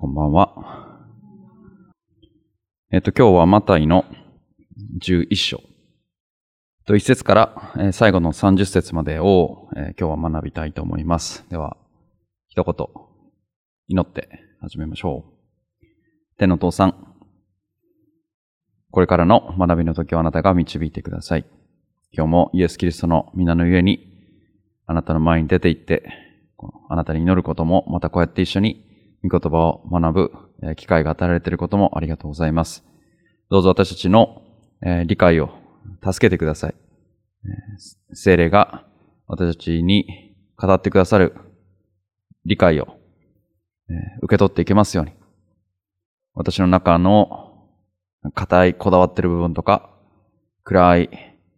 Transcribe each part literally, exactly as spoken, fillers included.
んばんは。えっと、今日はマタイのじゅういっ章といち節から、えー、最後のさんじゅっ節までを、えー、今日は学びたいと思います。では、一言祈って始めましょう。天の父さん、これからの学びの時をあなたが導いてください。今日もイエス・キリストの皆のゆえに、あなたの前に出て行って、あなたに祈ることも、またこうやって一緒に御言葉を学ぶ機会が与えられていることもありがとうございます。どうぞ私たちの理解を助けてください。聖霊が私たちに語ってくださる理解を受け取っていけますように。私の中の固いこだわっている部分とか、暗い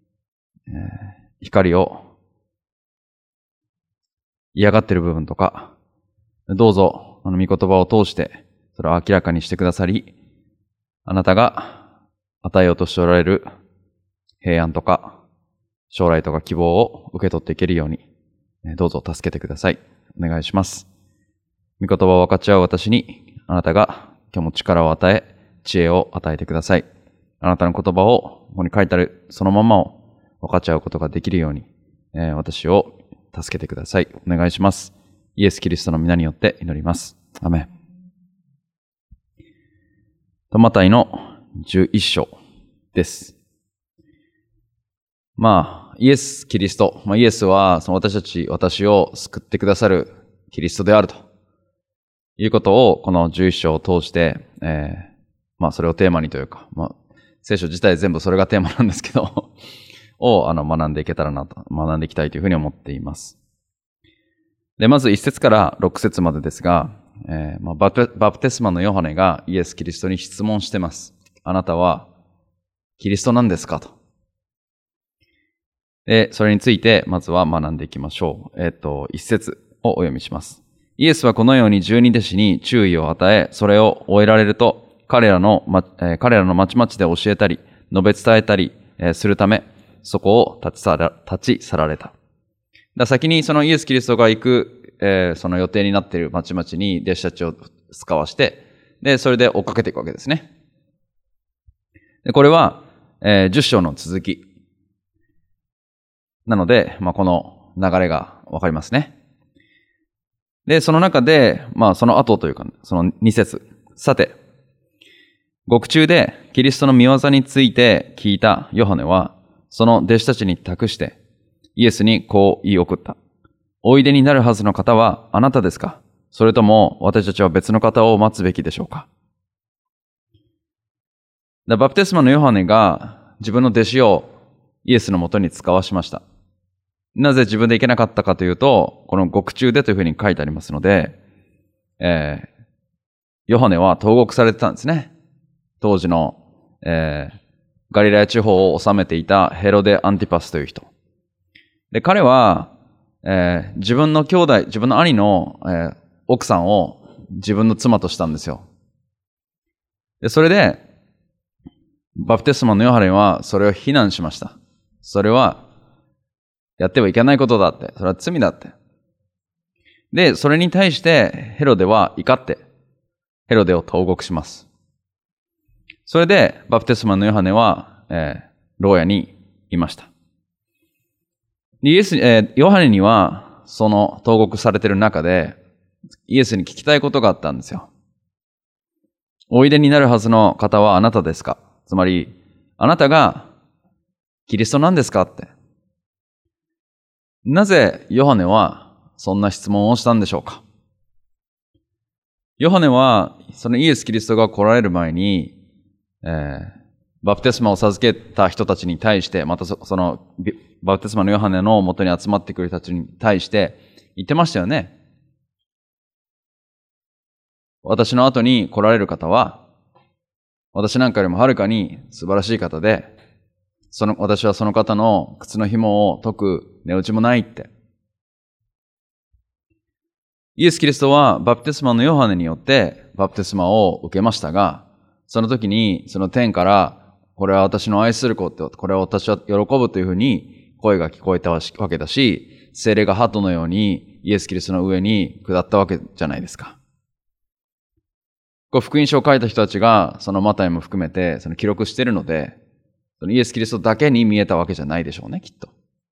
光を嫌がっている部分とか、どうぞあの御言葉を通してそれを明らかにしてくださり、あなたが与えようとしておられる平安とか将来とか希望を受け取っていけるように、どうぞ助けてください。お願いします。御言葉を分かち合う私に、あなたが今日も力を与え、知恵を与えてください。あなたの言葉をここに書いてあるそのままを分かち合うことができるように、私を助けてください。お願いします。イエス・キリストの皆によって祈ります。アメン。マタイのじゅういっ章です。まあ、イエス・キリスト、まあ、イエスはその私たち、私を救ってくださるキリストであるということを、このじゅういっ章を通して、えー、まあそれをテーマにというか、まあ、聖書自体全部それがテーマなんですけどをあの学んでいけたらなと、学んでいきたいというふうに思っています。で、まずいち節からろく節までですが、えーまあ、バプ、バプテスマのヨハネがイエス・キリストに質問してます。あなたはキリストなんですかと。で、それについてまずは学んでいきましょう。えっと、いち節をお読みします。イエスはこのように十二弟子に注意を与え、それを終えられると、彼らの、まえー、彼らの町々で教えたり、述べ伝えたり、えー、するため、そこを立ち去ら、立ち去られた。だ先にそのイエス・キリストが行く、えー、その予定になっている町々に弟子たちを使わして、で、それで追っかけていくわけですね。でこれは、えー、じゅっ章の続き。なので、まあ、この流れがわかりますね。で、その中で、まあ、その後というか、そのに節。さて、獄中でキリストの御業について聞いたヨハネは、その弟子たちに託して、イエスにこう言い送った。おいでになるはずの方はあなたですか？それとも私たちは別の方を待つべきでしょうか？バプテスマのヨハネが自分の弟子をイエスのもとに使わしました。なぜ自分で行けなかったかというと、この獄中でというふうに書いてありますので、えー、ヨハネは投獄されてたんですね。当時の、えー、ガリラヤ地方を治めていたヘロデ・アンティパスという人。で、彼は、えー、自分の兄弟、自分の兄の、えー、奥さんを自分の妻としたんですよ。で、それで、バプテスマのヨハネはそれを非難しました。それは、やってはいけないことだって。それは罪だって。で、それに対してヘロデは怒って、ヘロデを投獄します。それで、バプテスマのヨハネは、えー、牢屋にいました。イエス、えー、ヨハネには、その投獄されている中で、イエスに聞きたいことがあったんですよ。おいでになるはずの方はあなたですか？つまり、あなたがキリストなんですかって。なぜヨハネはそんな質問をしたんでしょうか？ヨハネは、そのイエス・キリストが来られる前に、えー、バプテスマを授けた人たちに対して、また そ, そのバプテスマのヨハネの元に集まってくる人たちに対して言ってましたよね。私の後に来られる方は、私なんかよりもはるかに素晴らしい方で、その私はその方の靴の紐を解く値打ちもないって。イエス・キリストはバプテスマのヨハネによってバプテスマを受けましたが、その時にその天から、これは私の愛する子って、これは私は喜ぶというふうに声が聞こえたわけだし、聖霊が鳩のようにイエス・キリストの上に下ったわけじゃないですか。 こう福音書を書いた人たちが、そのマタイも含めて、その記録しているので、そのイエス・キリストだけに見えたわけじゃないでしょうね、きっと。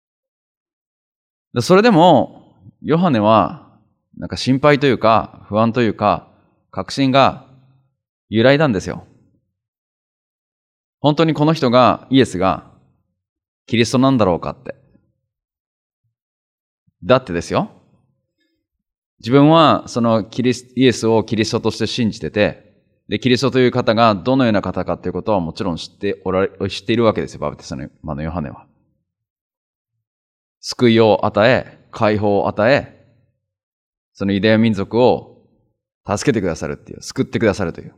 それでも、ヨハネは、なんか心配というか、不安というか、確信が揺らいだんですよ。本当にこの人が、イエスが、キリストなんだろうかって。だってですよ。自分は、そのキリス、イエスをキリストとして信じてて、で、キリストという方がどのような方かということはもちろん知っておられ、知っているわけですよ、バプテスマのヨハネは。救いを与え、解放を与え、そのユダヤ民族を助けてくださるっていう、救ってくださるという。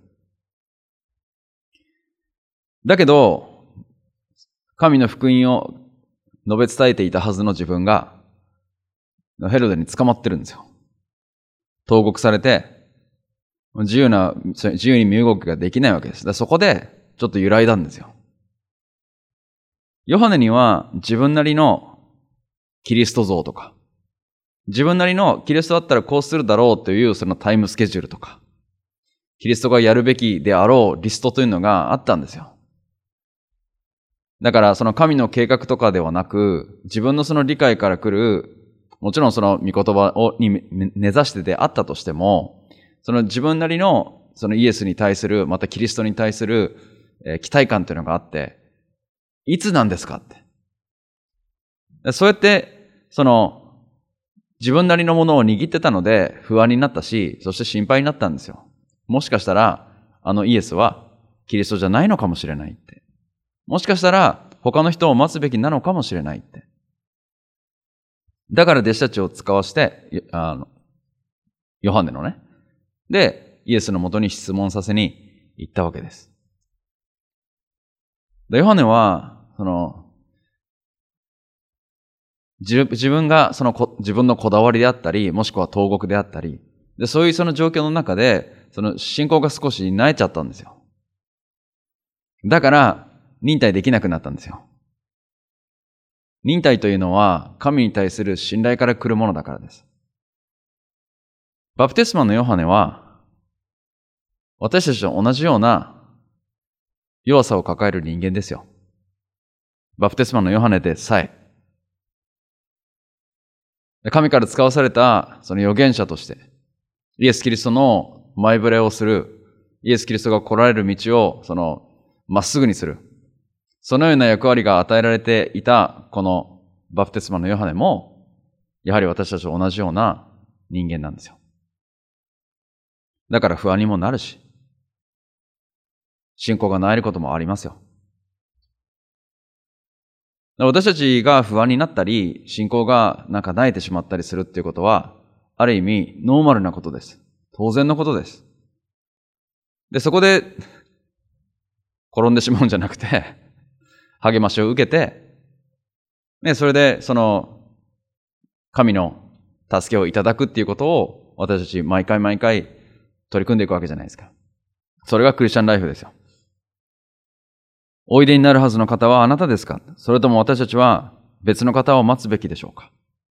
だけど、神の福音を述べ伝えていたはずの自分が、ヘロデに捕まってるんですよ。投獄されて、自由な、自由に身動きができないわけです。だそこで、ちょっと揺らいだんですよ。ヨハネには自分なりのキリスト像とか、自分なりのキリストだったらこうするだろうというそのタイムスケジュールとか、キリストがやるべきであろうリストというのがあったんですよ。だからその神の計画とかではなく、自分のその理解から来る、もちろんその御言葉をに根ざしてであったとしても、その自分なりのそのイエスに対する、またキリストに対する期待感というのがあって、いつなんですかって。そうやって、その、自分なりのものを握ってたので不安になったし、そして心配になったんですよ。もしかしたら、あのイエスはキリストじゃないのかもしれないって。もしかしたら、他の人を待つべきなのかもしれないって。だから弟子たちを使わして、あの、ヨハネのね。で、イエスのもとに質問させに行ったわけです。でヨハネは、その、自分がそのこ自分のこだわりであったり、もしくは投獄であったり、でそういうその状況の中で、その信仰が少し萎えちゃったんですよ。だから、忍耐できなくなったんですよ。忍耐というのは、神に対する信頼から来るものだからです。バプテスマのヨハネは、私たちと同じような弱さを抱える人間ですよ。バプテスマのヨハネでさえ、神から使わされたその預言者として、イエス・キリストの前触れをする、イエス・キリストが来られる道を、その、まっすぐにする。そのような役割が与えられていた、このバプテスマのヨハネも、やはり私たちと同じような人間なんですよ。だから不安にもなるし、信仰が萎えることもありますよ。私たちが不安になったり、信仰がなんか萎えてしまったりするっていうことは、ある意味ノーマルなことです。当然のことです。で、そこで転んでしまうんじゃなくて、励ましを受けて、ね、それでその神の助けをいただくっていうことを私たち毎回毎回取り組んでいくわけじゃないですか。それがクリスチャンライフですよ。おいでになるはずの方はあなたですか？それとも私たちは別の方を待つべきでしょうか？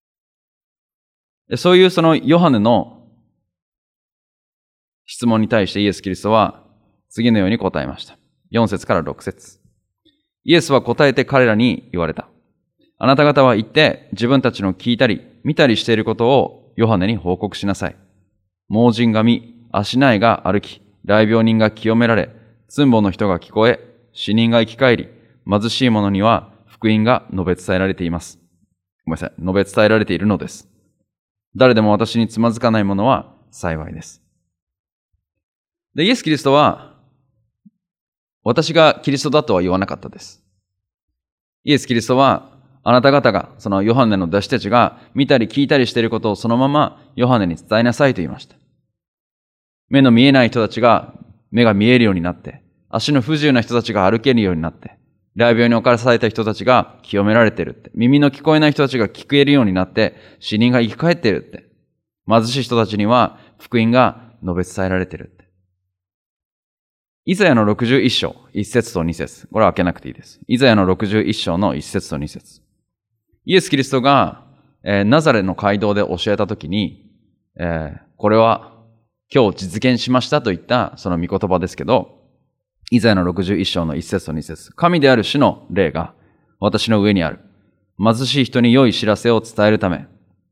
そういうそのヨハネの質問に対してイエス・キリストは次のように答えました。よん節からろく節。イエスは答えて彼らに言われた。あなた方は行って自分たちの聞いたり見たりしていることをヨハネに報告しなさい。盲人が見、足苗が歩き、癩病人が清められ、つんぼの人が聞こえ、死人が生き返り、貧しい者には福音が述べ伝えられています。ごめんなさい。述べ伝えられているのです。誰でも私につまずかない者は幸いです。で、イエス・キリストは、私がキリストだとは言わなかったです。イエス・キリストは、あなた方が、そのヨハネの弟子たちが見たり聞いたりしていることをそのままヨハネに伝えなさいと言いました。目の見えない人たちが目が見えるようになって、足の不自由な人たちが歩けるようになって、癩病に侵された人たちが清められているって、耳の聞こえない人たちが聞けるようになって、死人が生き返っているって、貧しい人たちには福音が述べ伝えられているって。イザヤのろくじゅういっ章、いっ節とに節。これは開けなくていいです。イザヤのろくじゅういっ章のいっ節とに節。イエス・キリストが、えー、ナザレの街道で教えたときに、えー、これは今日実現しましたといったその御言葉ですけど、イザヤのろくじゅういっ章のいっ節とに節、神である主の霊が私の上にある。貧しい人に良い知らせを伝えるため。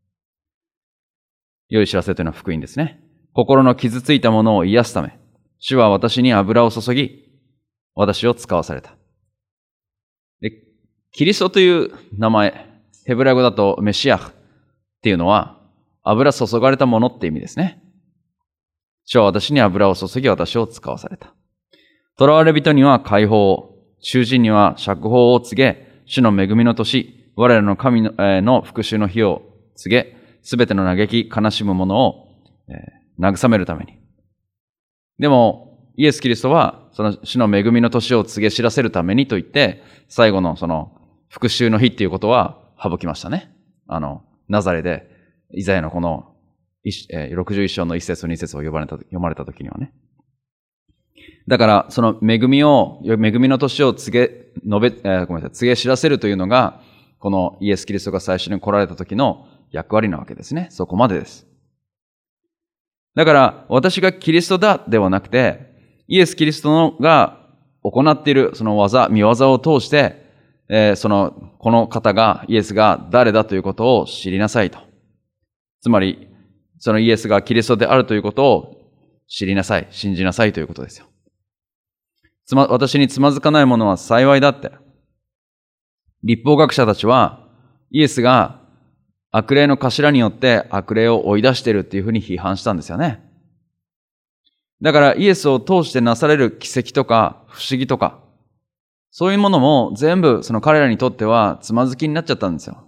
良い知らせというのは福音ですね。心の傷ついたものを癒すため。主は私に油を注ぎ、私を使わされた。で、キリストという名前、ヘブライ語だとメシアっていうのは、油注がれたものって意味ですね。主は私に油を注ぎ、私を使わされた。囚われ人には解放を、囚人には釈放を告げ、主の恵みの年、我らの神の、えー、の復讐の日を告げ、すべての嘆き、悲しむものを、えー、慰めるために。でも、イエス・キリストは、その主の恵みの年を告げ知らせるためにと言って、最後のその復讐の日っていうことは省きましたね。あの、ナザレで、イザヤのこのろくじゅういっ章のいっ節とに節を読まれた、読まれた時にはね。だから、その恵みを、恵みの年を告げ、述べ、えー、ごめんなさい、告げ知らせるというのが、このイエス・キリストが最初に来られた時の役割なわけですね。そこまでです。だから、私がキリストだではなくて、イエス・キリストのが行っているその技、見業を通して、えー、その、この方が、イエスが誰だということを知りなさいと。つまり、そのイエスがキリストであるということを知りなさい、信じなさいということですよ。つま、私につまずかないものは幸いだって。律法学者たちは、イエスが悪霊の頭によって悪霊を追い出しているっていうふうに批判したんですよね。だからイエスを通してなされる奇跡とか不思議とか、そういうものも全部その彼らにとってはつまずきになっちゃったんですよ。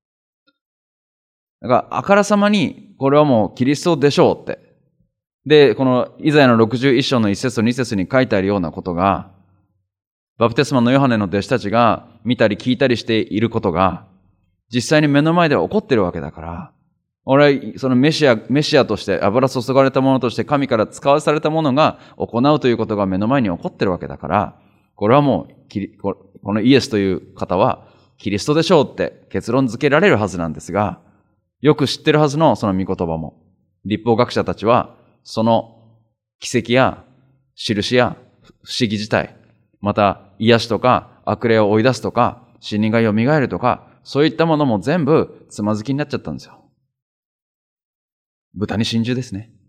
だからあからさまにこれはもうキリストでしょうって。で、このイザヤのろくじゅういっ章のいっ節とに節に書いてあるようなことが、バプテスマのヨハネの弟子たちが見たり聞いたりしていることが、実際に目の前で起こってるわけだから、俺はそのメシア、メシアとして油注がれたものとして神から使わされたものが行うということが目の前に起こってるわけだから、これはもう、このイエスという方はキリストでしょうって結論付けられるはずなんですが、よく知ってるはずのその御言葉も、律法学者たちはその奇跡や印や不思議自体、また癒しとか悪霊を追い出すとか死人が蘇るとか、そういったものも全部つまずきになっちゃったんですよ。豚に真珠ですね。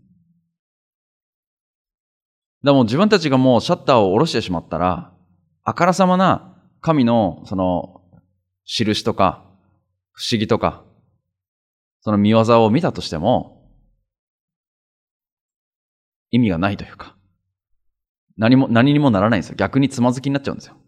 でも自分たちがもうシャッターを下ろしてしまったら、あからさまな神のその印とか不思議とか、その見業を見たとしても意味がないというか、何も、何にもならないんですよ。逆につまずきになっちゃうんですよ。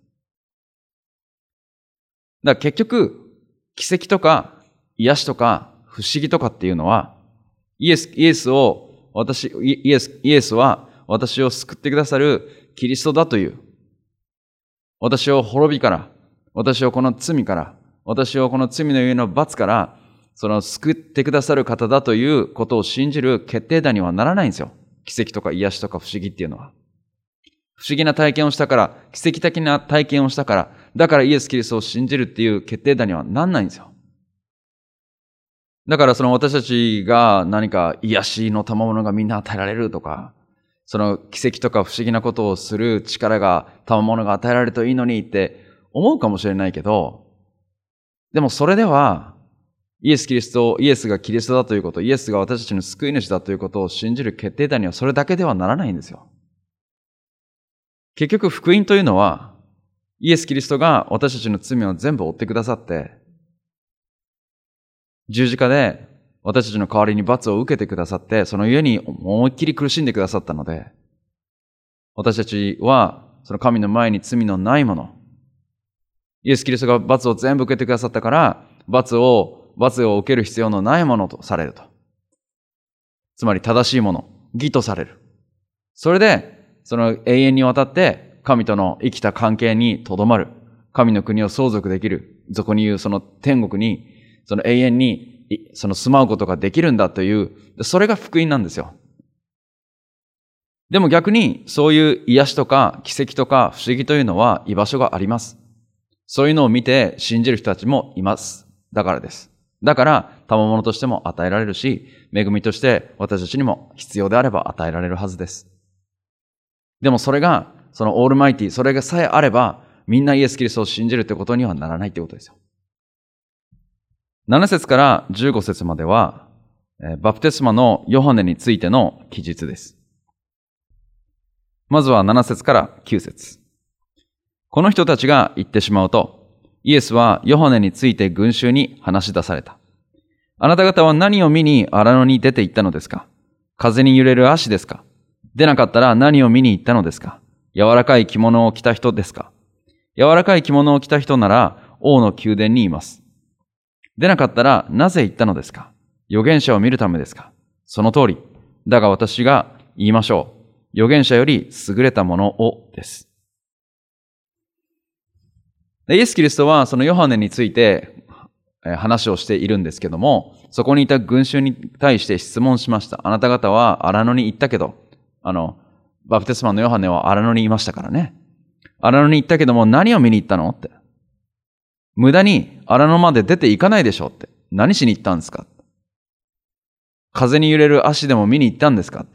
だから結局、奇跡とか癒しとか不思議とかっていうのは、イエス、イエスを、私、イエス、イエスは私を救ってくださるキリストだという。私を滅びから、私をこの罪から、私をこの罪のゆえの罰から、その救ってくださる方だということを信じる決定打にはならないんですよ。奇跡とか癒しとか不思議っていうのは。不思議な体験をしたから、奇跡的な体験をしたから、だからイエス・キリストを信じるっていう決定打にはなんないんですよ。だからその私たちが何か癒しの賜物がみんな与えられるとか、その奇跡とか不思議なことをする力が、賜物が与えられるといいのにって思うかもしれないけど、でもそれでは、イエス・キリスト、イエスがキリストだということ、イエスが私たちの救い主だということを信じる決定打にはそれだけではならないんですよ。結局福音というのは、イエス・キリストが私たちの罪を全部負ってくださって、十字架で私たちの代わりに罰を受けてくださって、そのゆえに思いっきり苦しんでくださったので、私たちはその神の前に罪のないもの、イエス・キリストが罰を全部受けてくださったから、罰を、罰を受ける必要のないものとされると。つまり正しいもの、義とされる。それで、その永遠にわたって神との生きた関係にとどまる。神の国を相続できる。そこに言うその天国に、その永遠にその住まうことができるんだという、それが福音なんですよ。でも逆にそういう癒しとか奇跡とか不思議というのは居場所があります。そういうのを見て信じる人たちもいます。だからです。 だから、賜物としても与えられるし、恵みとして私たちにも必要であれば与えられるはずです。でもそれが、そのオールマイティ、それがさえあれば、みんなイエス・キリストを信じるということにはならないということですよ。なな節からじゅうご節までは、バプテスマのヨハネについての記述です。まずはなな節からきゅう節。この人たちが言ってしまうと、イエスはヨハネについて群衆に話し出された。あなた方は何を見に荒野に出て行ったのですか？風に揺れる足ですか？出なかったら何を見に行ったのですか？柔らかい着物を着た人ですか？柔らかい着物を着た人なら王の宮殿にいます。出なかったらなぜ行ったのですか？預言者を見るためですか？その通り。だが私が言いましょう。預言者より優れたものをです。でイエス・キリストはそのヨハネについて話をしているんですけども、そこにいた群衆に対して質問しました。あなた方は荒野に行ったけど、あの、バプテスマのヨハネは荒野にいましたからね。荒野に行ったけども何を見に行ったのって。無駄に荒野まで出て行かないでしょって。何しに行ったんですか？風に揺れる足でも見に行ったんですかって。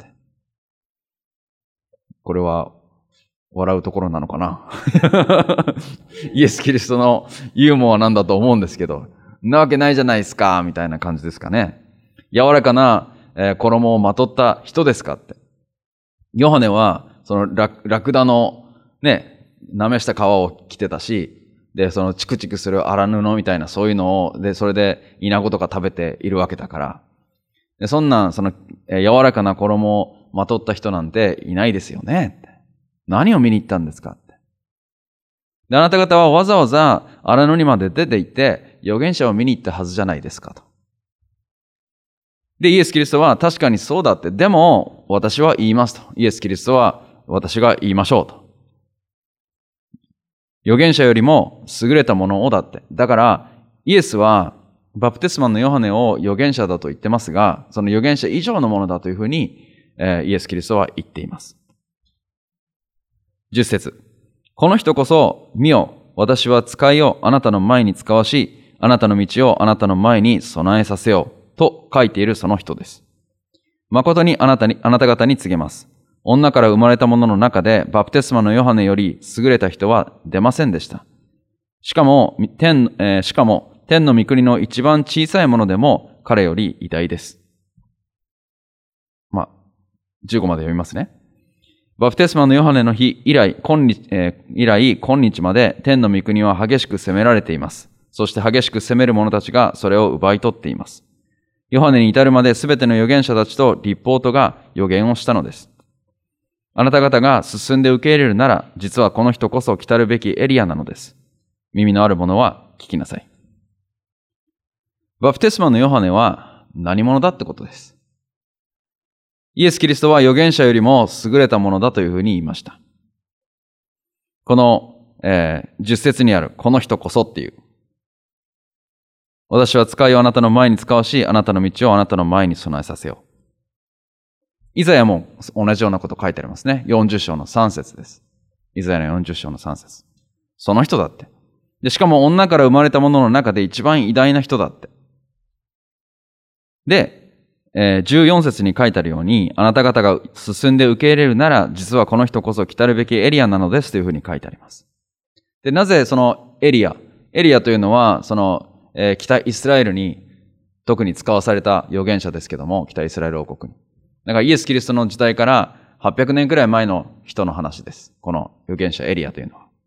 これは笑うところなのかなイエス・キリストのユーモアなんだと思うんですけど、なわけないじゃないですかみたいな感じですかね。柔らかな衣をまとった人ですかって。ヨハネはそのラクダのね、舐めした皮を着てたし、で、そのチクチクする荒布みたいなそういうのを、で、それでイナゴとか食べているわけだから。で、そんな、その、え柔らかな衣をまとった人なんていないですよね。何を見に行ったんですかって。で、あなた方はわざわざ荒野にまで出て行って、預言者を見に行ったはずじゃないですかと。で、イエス・キリストは確かにそうだって。でも、私は言いますと。イエス・キリストは私が言いましょうと。預言者よりも優れたものをだって。だから、イエスは、バプテスマのヨハネを預言者だと言ってますが、その預言者以上のものだというふうに、えー、イエス・キリストは言っています。じゅっ節。この人こそ、見よ、私は使いをあなたの前に使わし、あなたの道をあなたの前に備えさせよう、と書いているその人です。誠にあなたに、あなた方に告げます。女から生まれた者の中で、バプテスマのヨハネより優れた人は出ませんでした。しかも、天、えー、しかも、天の御国の一番小さいものでも彼より偉大です。まあ、じゅうごまで読みますね。バプテスマのヨハネの日以来、今日、えー、以来、今日まで天の御国は激しく責められています。そして激しく責める者たちがそれを奪い取っています。ヨハネに至るまで全ての預言者たちと律法とが預言をしたのです。あなた方が進んで受け入れるなら、実はこの人こそ来たるべきエリアなのです。耳のある者は聞きなさい。バプテスマのヨハネは何者だってことです。イエス・キリストは預言者よりも優れたものだというふうに言いました。この、えー、じゅっ節にあるこの人こそっていう。私は使いをあなたの前に使わし、あなたの道をあなたの前に備えさせよう。イザヤも同じようなこと書いてありますね。よんじゅう章のさん節です。イザヤのよんじゅう章のさん節。その人だって。で、しかも女から生まれた者の中で一番偉大な人だって。で、えー、じゅうよん節に書いてあるように、あなた方が進んで受け入れるなら、実はこの人こそ来たるべきエリアなのですというふうに書いてあります。で、なぜそのエリア、エリアというのは、その、えー、北イスラエルに特に使わされた預言者ですけども、北イスラエル王国に。だからイエス・キリストの時代からはっぴゃくねんくらい前の人の話です。この預言者エリアというのは。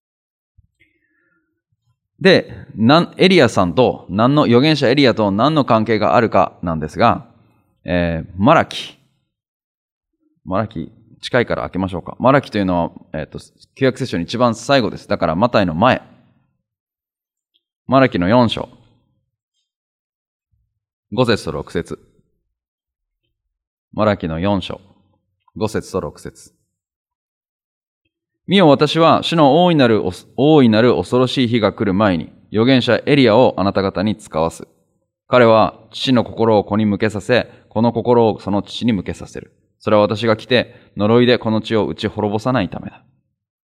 で、エリアさんと何の、預言者エリアと何の関係があるかなんですが、えー、マラキ。マラキ、近いから開けましょうか。マラキというのは、えっと、旧約聖書の一番最後です。だからマタイの前。マラキのよん章。ご節とろく節。マラキのよん章。ご節とろく節。見よ、私は主の大いなる、大いなる恐ろしい日が来る前に、預言者エリアをあなた方に使わす。彼は父の心を子に向けさせ、この心をその父に向けさせる。それは私が来て、呪いでこの地を打ち滅ぼさないためだ。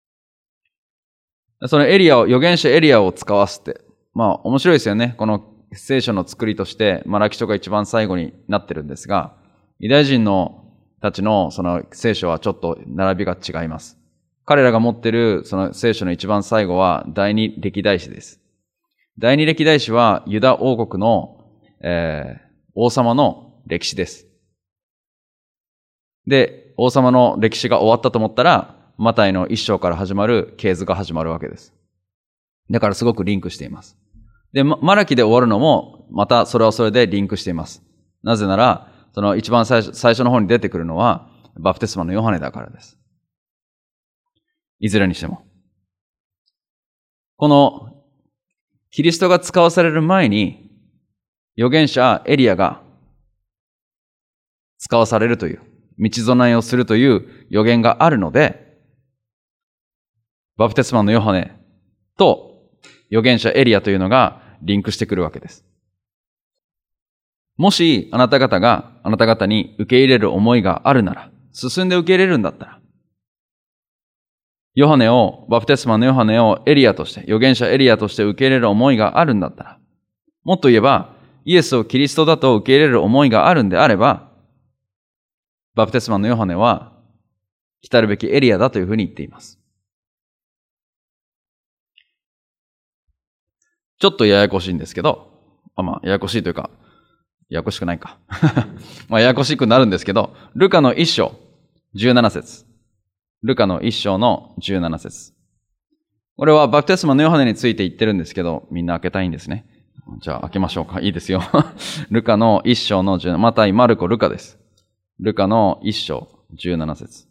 そのエリアを、預言者エリアを使わすって、まあ面白いですよね。この聖書の作りとして、マラキ書が一番最後になってるんですが、ユダヤ人のたちのその聖書はちょっと並びが違います。彼らが持ってるその聖書の一番最後は第二歴代史です。第二歴代史はユダ王国の、えー、王様の歴史です。で、王様の歴史が終わったと思ったら、マタイの一章から始まる系図が始まるわけです。だからすごくリンクしています。で、マラキで終わるのも、またそれはそれでリンクしています。なぜなら、その一番最初、最初の方に出てくるのは、バプテスマのヨハネだからです。いずれにしても。この、キリストが使わされる前に、預言者エリアが使わされるという、道備えをするという予言があるので、バプテスマのヨハネと預言者エリアというのがリンクしてくるわけです。もしあなた方があなた方に受け入れる思いがあるなら、進んで受け入れるんだったら、ヨハネを、バプテスマのヨハネをエリアとして、預言者エリアとして受け入れる思いがあるんだったら、もっと言えば、イエスをキリストだと受け入れる思いがあるんであれば、バプテスマのヨハネは、来たるべきエリアだというふうに言っています。ちょっとややこしいんですけど、あまあ、ややこしいというか、ややこしくないか。まあ、ややこしくなるんですけど、ルカの一章、じゅうなな節。ルカの一章のじゅうなな節。これはバプテスマのヨハネについて言ってるんですけど、みんな開けたいんですね。じゃあ開けましょうか。いいですよ。ルカの一章のじゅうなな、マタイ、マルコ、ルカです。ルカの一章、じゅうなな節。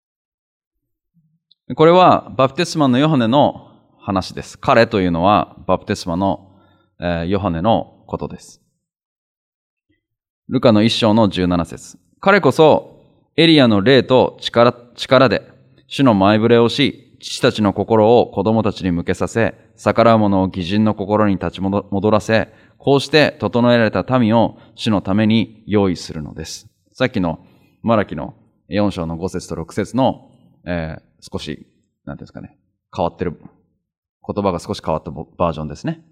これはバプテスマのヨハネの話です。彼というのはバプテスマの、えー、ヨハネのことです。ルカの一章のじゅうなな節。彼こそエリアの霊と力、力で主の前触れをし、父たちの心を子供たちに向けさせ、逆らう者を義人の心に立ち戻らせ、こうして整えられた民を主のために用意するのです。さっきのマラキのよん章のご節とろく節の、えー、少し、なんていうんですかね、変わってる、言葉が少し変わったバージョンですね。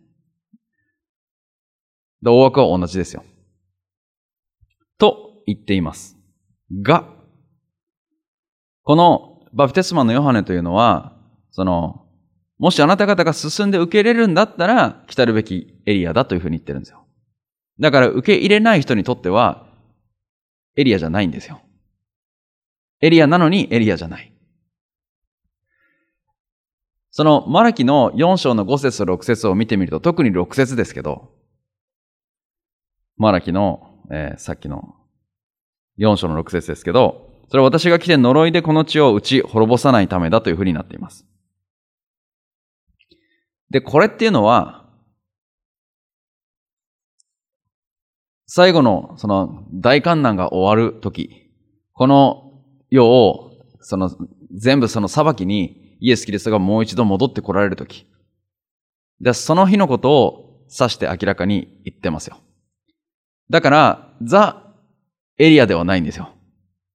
で、大枠は同じですよ。と言っています。が、このバプテスマのヨハネというのは、その、もしあなた方が進んで受け入れるんだったら、来たるべきエリアだというふうに言ってるんですよ。だから受け入れない人にとっては、エリアじゃないんですよ。エリアなのにエリアじゃない。そのマラキのよん章のご節とろく節を見てみると、特にろく節ですけど、マラキの、えー、さっきのよん章のろく節ですけど、それは私が来て呪いでこの地を打ち滅ぼさないためだというふうになっています。で、これっていうのは、最後のその大観難が終わるとき、この世を、その全部その裁きにイエス・キリストがもう一度戻って来られるとき、で、その日のことを指して明らかに言ってますよ。だから、ザ・エリアではないんですよ。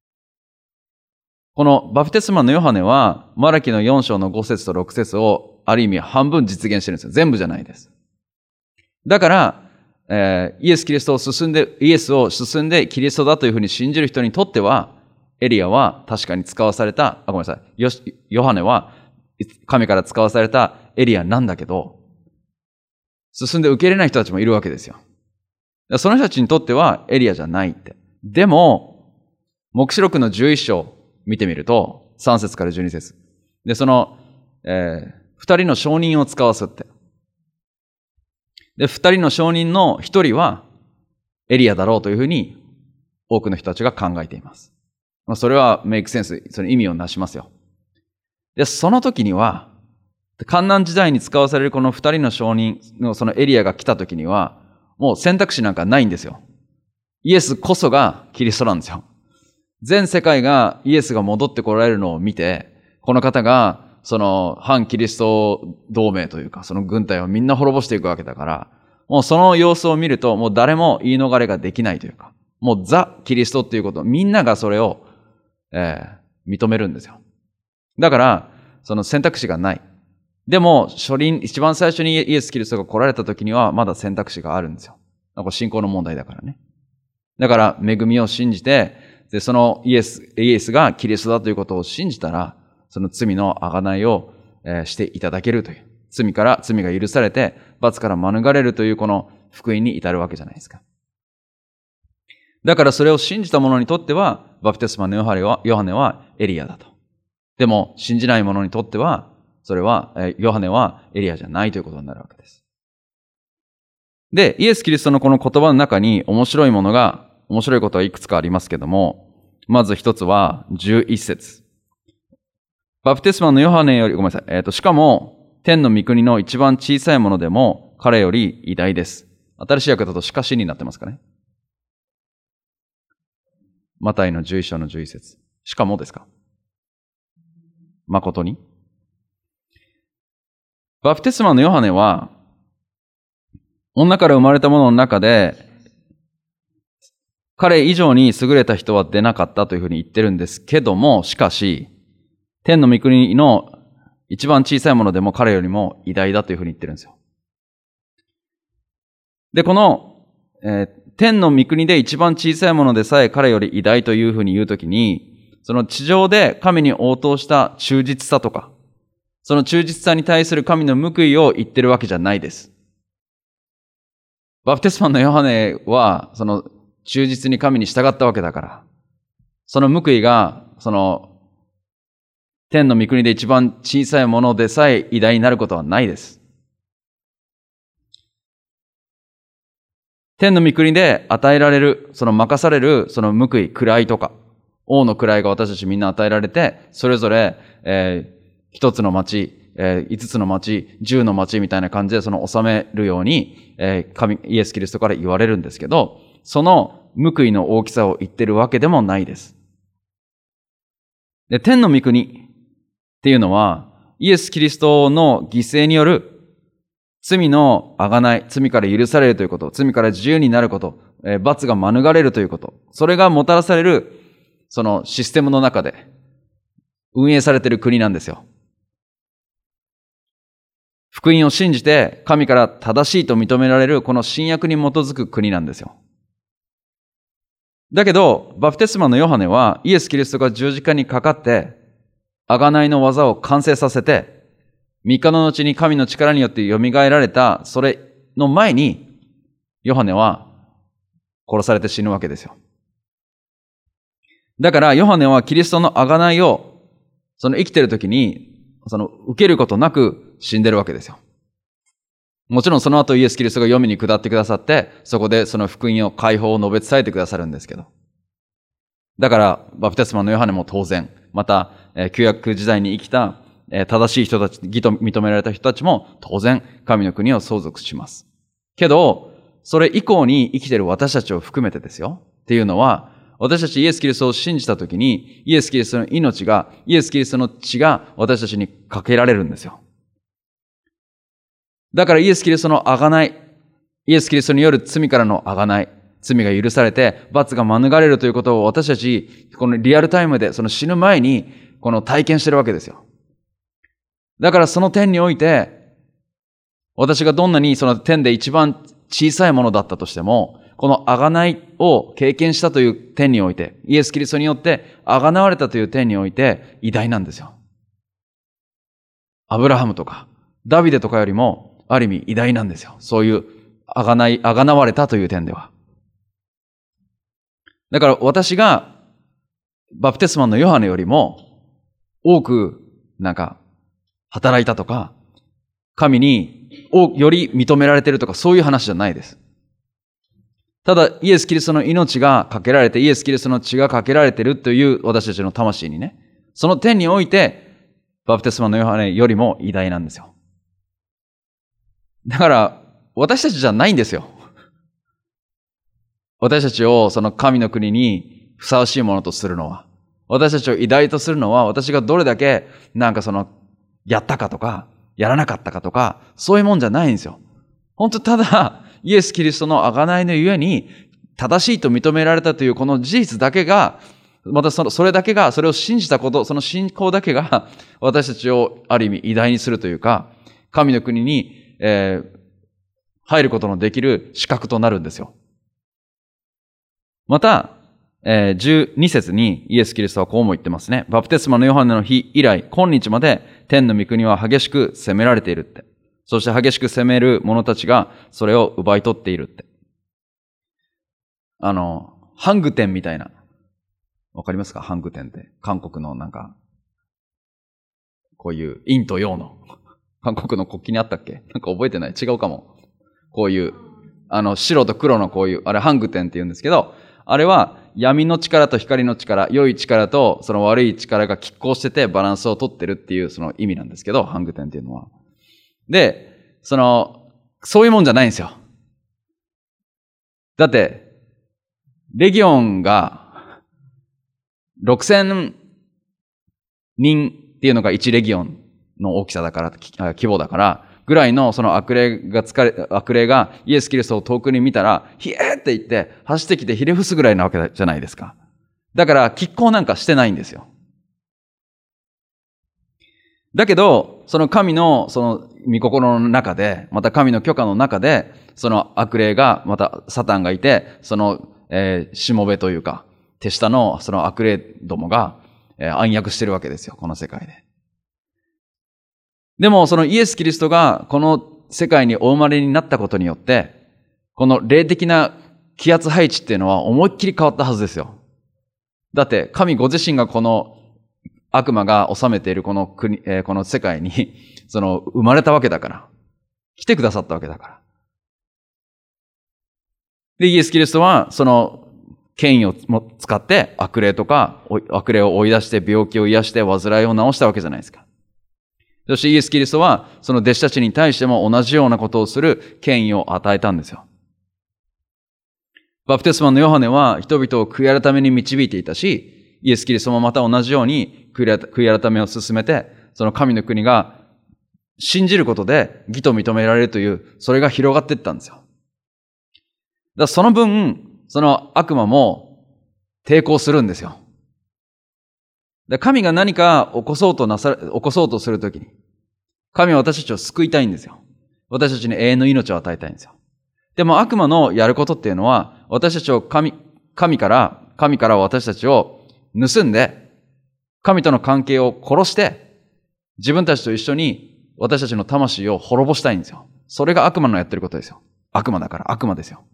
このバプテスマのヨハネは、マラキのよん章のご節とろく節をある意味半分実現してるんですよ。全部じゃないです。だから、えー、イエス・キリストを進んで、イエスを進んでキリストだというふうに信じる人にとっては、エリアは確かに使わされた、あ、ごめんなさい。ヨ, ヨハネは神から使わされたエリアなんだけど、進んで受け入れない人たちもいるわけですよ。その人たちにとってはエリアじゃないって。でも、黙示録のじゅういっ章見てみると、さん節からじゅうに節。で、その、えー、二人の証人を使わすって。で、二人の証人の一人はエリアだろうというふうに多くの人たちが考えています。それはメイクセンス、その意味をなしますよ。で、その時には、観難時代に使わされるこの二人の証人のそのエリアが来た時には、もう選択肢なんかないんですよ。イエスこそがキリストなんですよ。全世界がイエスが戻ってこられるのを見て、この方がその反キリスト同盟というか、その軍隊をみんな滅ぼしていくわけだから、もうその様子を見ると、もう誰も言い逃れができないというか、もうザ・キリストっていうこと、みんながそれを、えー、認めるんですよ。だから、その選択肢がない。 でも、初輪、一番最初にイエス・キリストが来られた時には、まだ選択肢があるんですよ。これ信仰の問題だからね。だから、恵みを信じて、で、そのイエス、イエスがキリストだということを信じたら、その罪の贖いを、えー、していただけるという。罪から、罪が許されて、罰から免れるというこの福音に至るわけじゃないですか。だからそれを信じた者にとっては、バプテスマのヨハネは、ヨハネはエリアだと。でも、信じない者にとっては、それは、ヨハネはエリアじゃないということになるわけです。で、イエス・キリストのこの言葉の中に面白いものが、面白いことはいくつかありますけども、まず一つはじゅういっ節。バプテスマのヨハネより、ごめんなさい。えっと、しかも、天の御国の一番小さいものでも、彼より偉大です。新しい訳だとしかしになってますかね。マタイのじゅういっ章のじゅういっ節。しかもですか。誠に。バプテスマのヨハネは、女から生まれた者の中で、彼以上に優れた人は出なかったというふうに言ってるんですけども、しかし、天の御国の一番小さいものでも彼よりも偉大だというふうに言ってるんですよ。で、この、えー、天の御国で一番小さいものでさえ彼より偉大というふうに言うときに、その地上で神に応答した忠実さとか、その忠実さに対する神の報いを言ってるわけじゃないです。バプテスマのヨハネは、その忠実に神に従ったわけだから、その報いが、その、天の御国で一番小さいものでさえ偉大になることはないです。天の御国で与えられる、その任される、その報い、位とか、王の位が私たちみんな与えられて、それぞれ、えー一つの町、えー、五つの町、十の町みたいな感じでその収めるように、えー、神、イエス・キリストから言われるんですけど、その報いの大きさを言ってるわけでもないです。で、天の御国っていうのは、イエス・キリストの犠牲による罪の贖い、罪から許されるということ、罪から自由になること、えー、罰が免れるということ、それがもたらされる、そのシステムの中で運営されている国なんですよ。福音を信じて神から正しいと認められるこの新約に基づく国なんですよ。だけど、バプテスマのヨハネはイエス・キリストが十字架にかかって、贖いの技を完成させて、三日の後に神の力によって蘇られた、それの前に、ヨハネは殺されて死ぬわけですよ。だから、ヨハネはキリストの贖いを、その生きている時に、その受けることなく死んでるわけですよ。もちろんその後イエス・キリストが読みに下ってくださって、そこでその福音を解放を述べ伝えてくださるんですけど。だから、バプテスマのヨハネも当然、また、えー、旧約時代に生きた、えー、正しい人たち、義と認められた人たちも当然、神の国を相続します。けど、それ以降に生きている私たちを含めてですよ。っていうのは、私たちイエス・キリストを信じたときに、イエス・キリストの命が、イエス・キリストの血が私たちにかけられるんですよ。だからイエス・キリストの贖い、イエス・キリストによる罪からの贖い、罪が許されて罰が免れるということを私たち、このリアルタイムで、その死ぬ前に、この体験してるわけですよ。だからその点において、私がどんなにその点で一番小さいものだったとしても、この贖いを経験したという点において、イエス・キリストによって贖われたという点において偉大なんですよ。アブラハムとか、ダビデとかよりも、ある意味偉大なんですよ。そういう贖い、贖われたという点では。だから私が、バプテスマのヨハネよりも、多く、なんか、働いたとか、神により認められているとか、そういう話じゃないです。ただ、イエス・キリストの命がかけられて、イエス・キリストの血がかけられているという私たちの魂にね、その点において、バプテスマのヨハネよりも偉大なんですよ。だから、私たちじゃないんですよ。私たちをその神の国にふさわしいものとするのは、私たちを偉大とするのは、私がどれだけなんかその、やったかとか、やらなかったかとか、そういうもんじゃないんですよ。本当ただ、イエス・キリストの贖いのゆえに、正しいと認められたというこの事実だけが、 またその、それだけが、それを信じたこと、その信仰だけが、私たちをある意味偉大にするというか、神の国に、えー、入ることのできる資格となるんですよ。また、えー、じゅうに節にイエス・キリストはこうも言ってますね。バプテスマのヨハネの日以来、今日まで天の御国は激しく責められているって。そして激しく責める者たちがそれを奪い取っているって。あの、ハングテンみたいな。わかりますか？ハングテンって。韓国のなんか、こういう陰と陽の。韓国の国旗にあったっけ？なんか覚えてない？違うかも。こういう、あの、白と黒のこういう、あれハングテンって言うんですけど、あれは闇の力と光の力、良い力とその悪い力が拮抗しててバランスを取ってるっていうその意味なんですけど、ハングテンっていうのは。で、その、そういうもんじゃないんですよ。だって、レギオンがろくせんにんっていうのがいちレギオンの大きさだから、規模だから、ぐらいのその悪霊が疲れ、悪霊がイエス・キリストを遠くに見たら、ひえーって言って走ってきてひれ伏すぐらいなわけじゃないですか。だから拮抗なんかしてないんですよ。だけど、その神のその御心の中で、また神の許可の中で、その悪霊が、またサタンがいて、その、えー、しもべというか、手下のその悪霊どもが、えー、暗躍してるわけですよ、この世界で。でも、そのイエス・キリストがこの世界にお生まれになったことによって、この霊的な気圧配置っていうのは思いっきり変わったはずですよ。だって、神ご自身がこの悪魔が治めているこの国、えー、この世界に、その生まれたわけだから。来てくださったわけだから。で、イエス・キリストは、その権威を使って悪霊とか、悪霊を追い出して病気を癒して煩いを治したわけじゃないですか。そしてイエス・キリストは、その弟子たちに対しても同じようなことをする権威を与えたんですよ。バプテスマのヨハネは人々を悔い改めに導いていたし、イエス・キリストもまた同じように悔い改めを進めて、その神の国が信じることで義と認められるという、それが広がっていったんですよ。だからその分、その悪魔も抵抗するんですよ。神が何か起こそうとなさ、起こそうとするときに、神は私たちを救いたいんですよ。私たちに永遠の命を与えたいんですよ。でも悪魔のやることっていうのは、私たちを神、神から、神から私たちを盗んで、神との関係を殺して、自分たちと一緒に私たちの魂を滅ぼしたいんですよ。それが悪魔のやってることですよ。悪魔だから悪魔ですよ。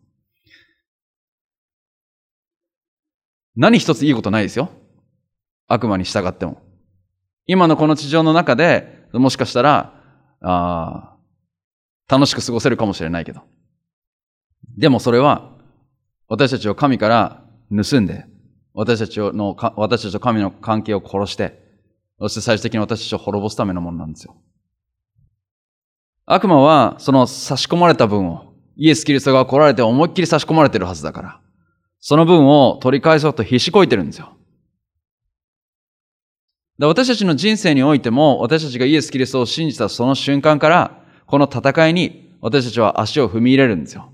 何一ついいことないですよ。悪魔に従っても。今のこの地上の中で、もしかしたら、あ楽しく過ごせるかもしれないけど。でもそれは、私たちを神から盗んで、私たちの、私たちと神の関係を殺して、そして最終的に私たちを滅ぼすためのものなんですよ。悪魔は、その差し込まれた分を、イエス・キリストが来られて思いっきり差し込まれてるはずだから、その分を取り返そうと必死こいてるんですよ。私たちの人生においても、私たちがイエス・キリストを信じたその瞬間から、この戦いに私たちは足を踏み入れるんですよ。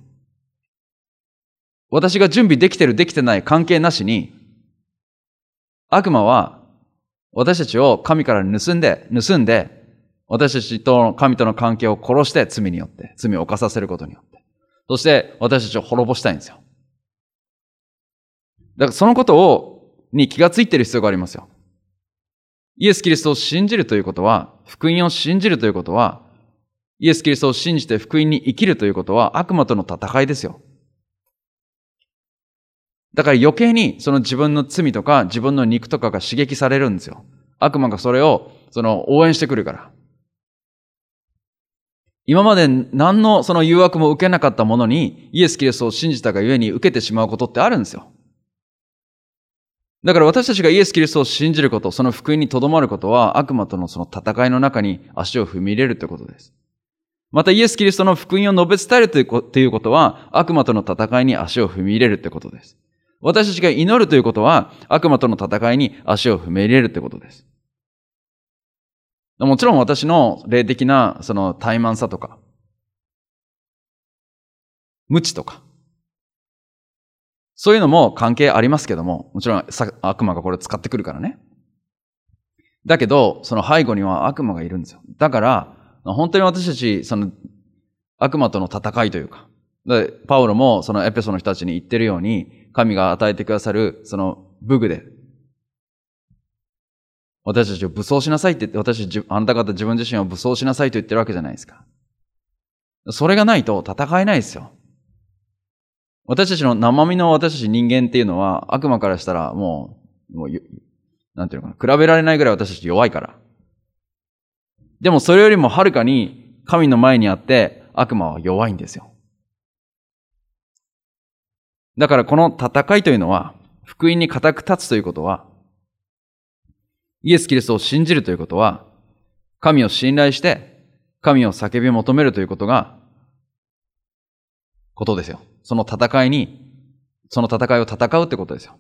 私が準備できてるできてない関係なしに、悪魔は私たちを神から盗んで、盗んで、私たちと神との関係を殺して罪によって、罪を犯させることによって。そして私たちを滅ぼしたいんですよ。だからそのことを、に気がついている必要がありますよ。イエス・キリストを信じるということは、福音を信じるということは、イエス・キリストを信じて福音に生きるということは悪魔との戦いですよ。だから余計にその自分の罪とか自分の肉とかが刺激されるんですよ。悪魔がそれをその応援してくるから。今まで何のその誘惑も受けなかったものにイエス・キリストを信じたがゆえに受けてしまうことってあるんですよ。だから私たちがイエス・キリストを信じること、その福音にとどまることは悪魔とのその戦いの中に足を踏み入れるということです。またイエス・キリストの福音を述べ伝えるということは悪魔との戦いに足を踏み入れるということです。私たちが祈るということは悪魔との戦いに足を踏み入れるということです。もちろん私の霊的なその怠慢さとか、無知とか、 そういうのも関係ありますけども、もちろん悪魔がこれを使ってくるからね。だけど、その背後には悪魔がいるんですよ。だから、本当に私たち、その悪魔との戦いというか、でパウロもそのエペソの人たちに言ってるように、神が与えてくださるその武具で、私たちを武装しなさいって言って、私たち、あなた方自分自身を武装しなさいと言ってるわけじゃないですか。それがないと戦えないですよ。私たちの生身の私たち人間っていうのは、悪魔からしたらもう、もうなんていうのかな、比べられないぐらい私たち弱いから。でもそれよりもはるかに神の前にあって悪魔は弱いんですよ。だからこの戦いというのは、福音に固く立つということは、イエス・キリストを信じるということは、神を信頼して、神を叫び求めるということが、ことですよ。その戦いに、その戦いを戦うってことですよ。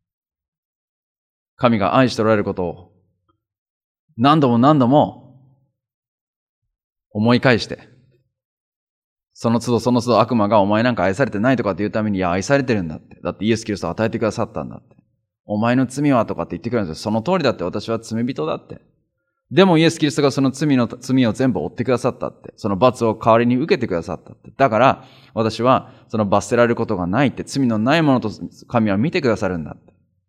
神が愛しておられることを、何度も何度も思い返して、その都度その都度悪魔がお前なんか愛されてないとかって言うために、いや愛されてるんだって。だってイエス・キリストを与えてくださったんだって。お前の罪はとかって言ってくるんですよ。その通りだって、私は罪人だって。でもイエス・キリストがその罪の罪を全部負ってくださったって。その罰を代わりに受けてくださったって。だから私はその罰せられることがないって、罪のないものと神は見てくださるんだって。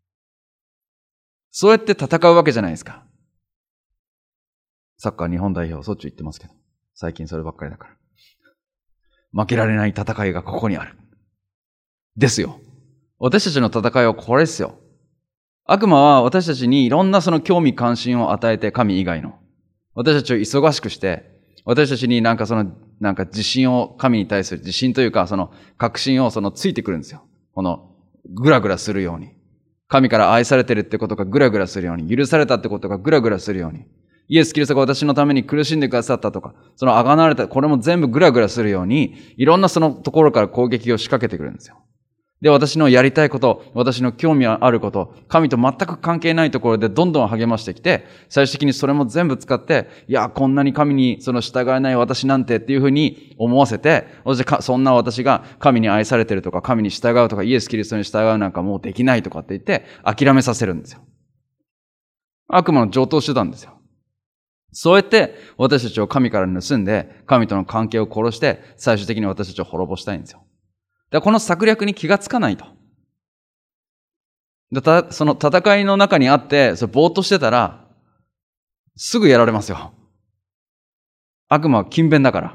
そうやって戦うわけじゃないですか。サッカー日本代表、そっち行ってますけど。最近そればっかりだから。負けられない戦いがここにある。ですよ。私たちの戦いはこれですよ。悪魔は私たちにいろんなその興味関心を与えて、神以外の。私たちを忙しくして、私たちになんかその、なんか自信を、神に対する自信というか、その確信をそのついてくるんですよ。この、ぐらぐらするように。神から愛されてるってことがぐらぐらするように。許されたってことがぐらぐらするように。イエス・キリストが私のために苦しんでくださったとか、その贖われた、これも全部ぐらぐらするように、いろんなそのところから攻撃を仕掛けてくるんですよ。で、私のやりたいこと、私の興味あること、神と全く関係ないところでどんどん励ましてきて、最終的にそれも全部使って、いや、こんなに神にその従えない私なんてっていうふうに思わせて、そんな私が神に愛されてるとか、神に従うとか、イエス・キリストに従うなんかもうできないとかって言って、諦めさせるんですよ。悪魔の常套手段ですよ。そうやって私たちを神から盗んで、神との関係を殺して、最終的に私たちを滅ぼしたいんですよ。だからこの策略に気がつかないと。だたその戦いの中にあって、それぼーっとしてたら、すぐやられますよ。悪魔は勤勉だから。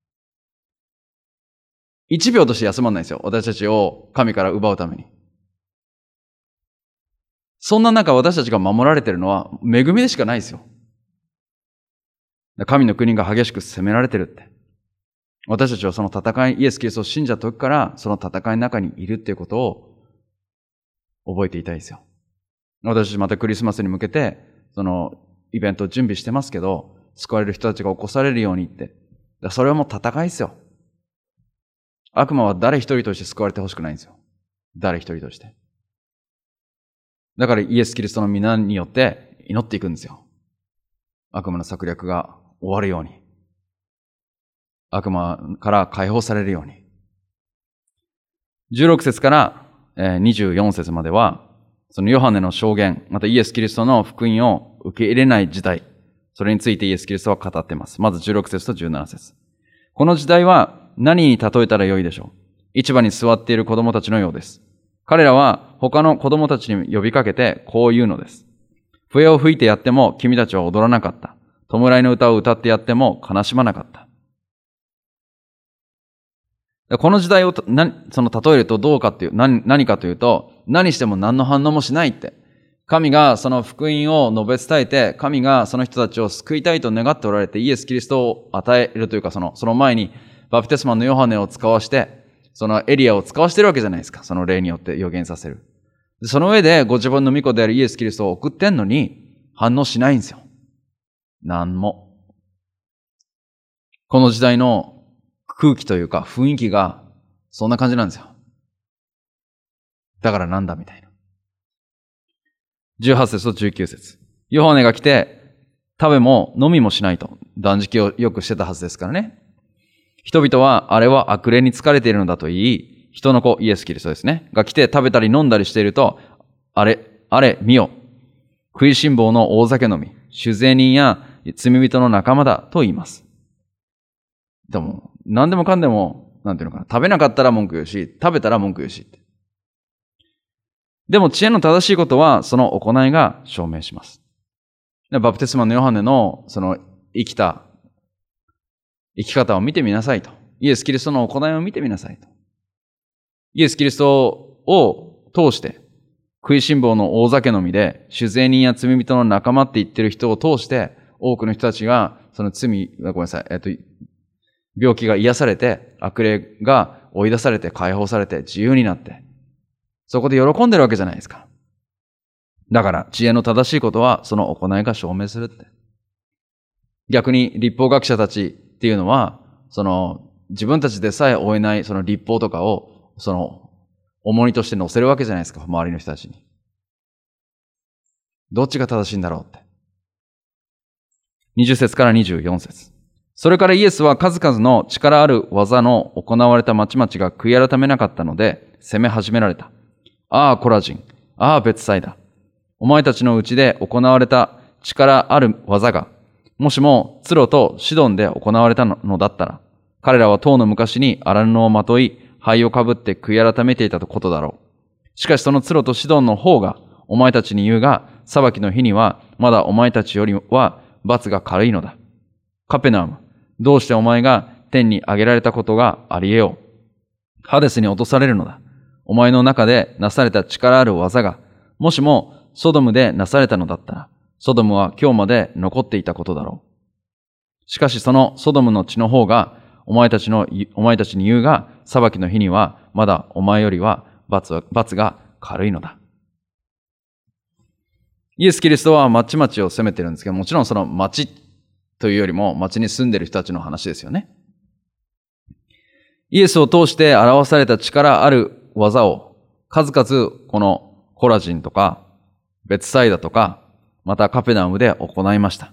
一秒として休まんないですよ。私たちを神から奪うために。そんな中、私たちが守られてるのは恵みでしかないですよ。神の国が激しく責められてるって。私たちはその戦い、イエス・キリストを信じた時からその戦いの中にいるっていうことを覚えていたいですよ。私たちまたクリスマスに向けてそのイベントを準備してますけど、救われる人たちが起こされるようにって。それはもう戦いですよ。悪魔は誰一人として救われてほしくないんですよ。誰一人として。だからイエス・キリストの皆によって祈っていくんですよ。悪魔の策略が終わるように。悪魔から解放されるように。じゅうろく節からにじゅうよん節までは、そのヨハネの証言、またイエス・キリストの福音を受け入れない時代、それについてイエス・キリストは語っています。まずじゅうろく節とじゅうなな節。この時代は何に例えたらよいでしょう。市場に座っている子供たちのようです。彼らは他の子供たちに呼びかけてこう言うのです。笛を吹いてやっても君たちは踊らなかった。弔いの歌を歌ってやっても悲しまなかった。この時代をなその例えるとどうかっていう何、何かというと、何しても何の反応もしないって。神がその福音を述べ伝えて、神がその人たちを救いたいと願っておられて、イエス・キリストを与えるというか、その、その前にバプテスマのヨハネを使わして、そのエリアを使わしてるわけじゃないですか。その例によって予言させる。その上でご自分の御子であるイエス・キリストを送ってんのに反応しないんですよ。なんも。この時代の空気というか雰囲気がそんな感じなんですよ。だからなんだみたいな。じゅうはち節とじゅうきゅう節。ヨハネが来て食べも飲みもしないと断食をよくしてたはずですからね。人々はあれは悪霊に疲れているのだと言い、 人の子、イエス・キリストですね、が来て食べたり飲んだりしていると、あれ、あれ、見よ。食いしん坊の大酒飲み、酒税人や罪人の仲間だと言います。でも、何でもかんでも、なんていうのかな、食べなかったら文句言うし、食べたら文句言うしって。でも知恵の正しいことは、その行いが証明します。バプテスマのヨハネの、その生きた、生き方を見てみなさいと。イエス・キリストの行いを見てみなさいと。イエス・キリストを通して、食いしん坊の大酒飲みで、酒税人や罪人の仲間って言ってる人を通して、多くの人たちが、その罪、ごめんなさい、えっと、病気が癒されて、悪霊が追い出されて、解放されて、自由になって、そこで喜んでるわけじゃないですか。だから、知恵の正しいことは、その行いが証明するって。逆に、立法学者たちっていうのは、その、自分たちでさえ追えない、その立法とかを、その、重荷として乗せるわけじゃないですか、周りの人たちに。どっちが正しいんだろうって。にじゅっ節からにじゅうよん節。それからイエスは数々の力ある技の行われた町々が悔い改めなかったので、責め始められた。ああ、コラジン。ああ、ベツサイダ。お前たちのうちで行われた力ある技が、もしもツロとシドンで行われたのだったら、彼らは当の昔に荒布をまとい、灰をかぶって悔い改めていたことだろう。しかしそのツロとシドンの方が、お前たちに言うが、裁きの日には、まだお前たちよりは罰が軽いのだ。カペナウム、どうしてお前が天に上げられたことがあり得よう。ハデスに落とされるのだ。お前の中でなされた力ある技が、もしもソドムでなされたのだったら、ソドムは今日まで残っていたことだろう。しかしそのソドムの血の方が、お前たちの、お前たちに言うが、裁きの日には、まだお前よりは罰、罰が軽いのだ。イエス・キリストは町々を責めてるんですけど、もちろんその町というよりも町に住んでる人たちの話ですよね。イエスを通して表された力ある技を数々このコラジンとかベツサイダとかまたカペナウムで行いました。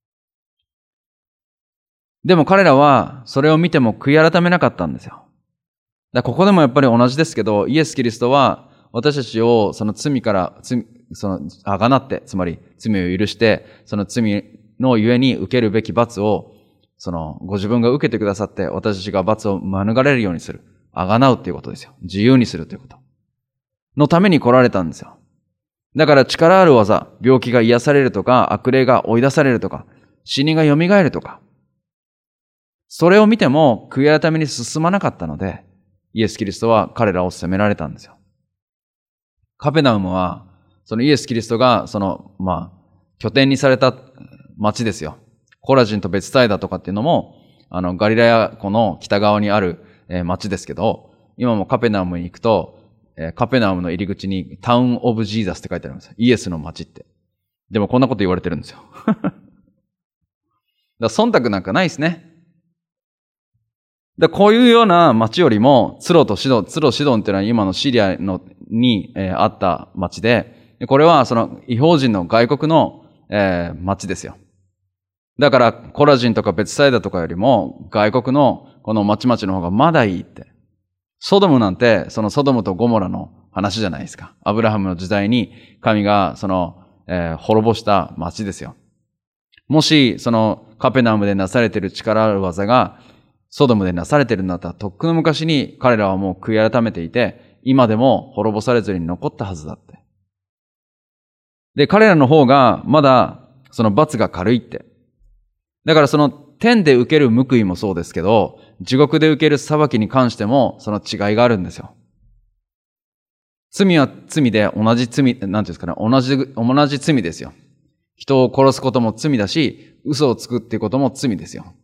でも彼らはそれを見ても悔い改めなかったんですよ。だここでもやっぱり同じですけど、イエス・キリストは私たちをその罪から罪そのあがなって、つまり罪を許してその罪のゆえに受けるべき罰をそのご自分が受けてくださって私たちが罰を免れるようにする、あがなうっていうことですよ。自由にするということのために来られたんですよ。だから力ある技、病気が癒されるとか悪霊が追い出されるとか死人が蘇るとか、それを見ても悔い改めに進まなかったので、イエス・キリストは彼らを責められたんですよ。カペナウムはそのイエス・キリストがそのまあ拠点にされた町ですよ。コラジンとベツサイダとかっていうのもあのガリラヤ湖の北側にある、えー、町ですけど、今もカペナウムに行くと、えー、カペナウムの入り口にタウン・オブ・ジーザスって書いてあります。イエスの町って。でもこんなこと言われてるんですよ。だから忖度なんかないですね。だこういうような町よりも、ツロとシドン、ツロシドンっていうのは今のシリアのに、えー、あった町で、これはその異邦人の外国の、えー、町ですよ。だからコラジンとかベツサイダとかよりも外国のこの町々の方がまだいいって。ソドムなんてそのソドムとゴモラの話じゃないですか。アブラハムの時代に神がその、えー、滅ぼした町ですよ。もしそのカペナウムでなされている力ある技がソドムでなされているんだったら、とっくの昔に彼らはもう悔い改めていて、今でも滅ぼされずに残ったはずだって。で、彼らの方がまだその罰が軽いって。だからその天で受ける報いもそうですけど、地獄で受ける裁きに関してもその違いがあるんですよ。罪は罪で同じ罪、なんていうんですかね、同じ、同じ罪ですよ。人を殺すことも罪だし、嘘をつくっていうことも罪ですよ。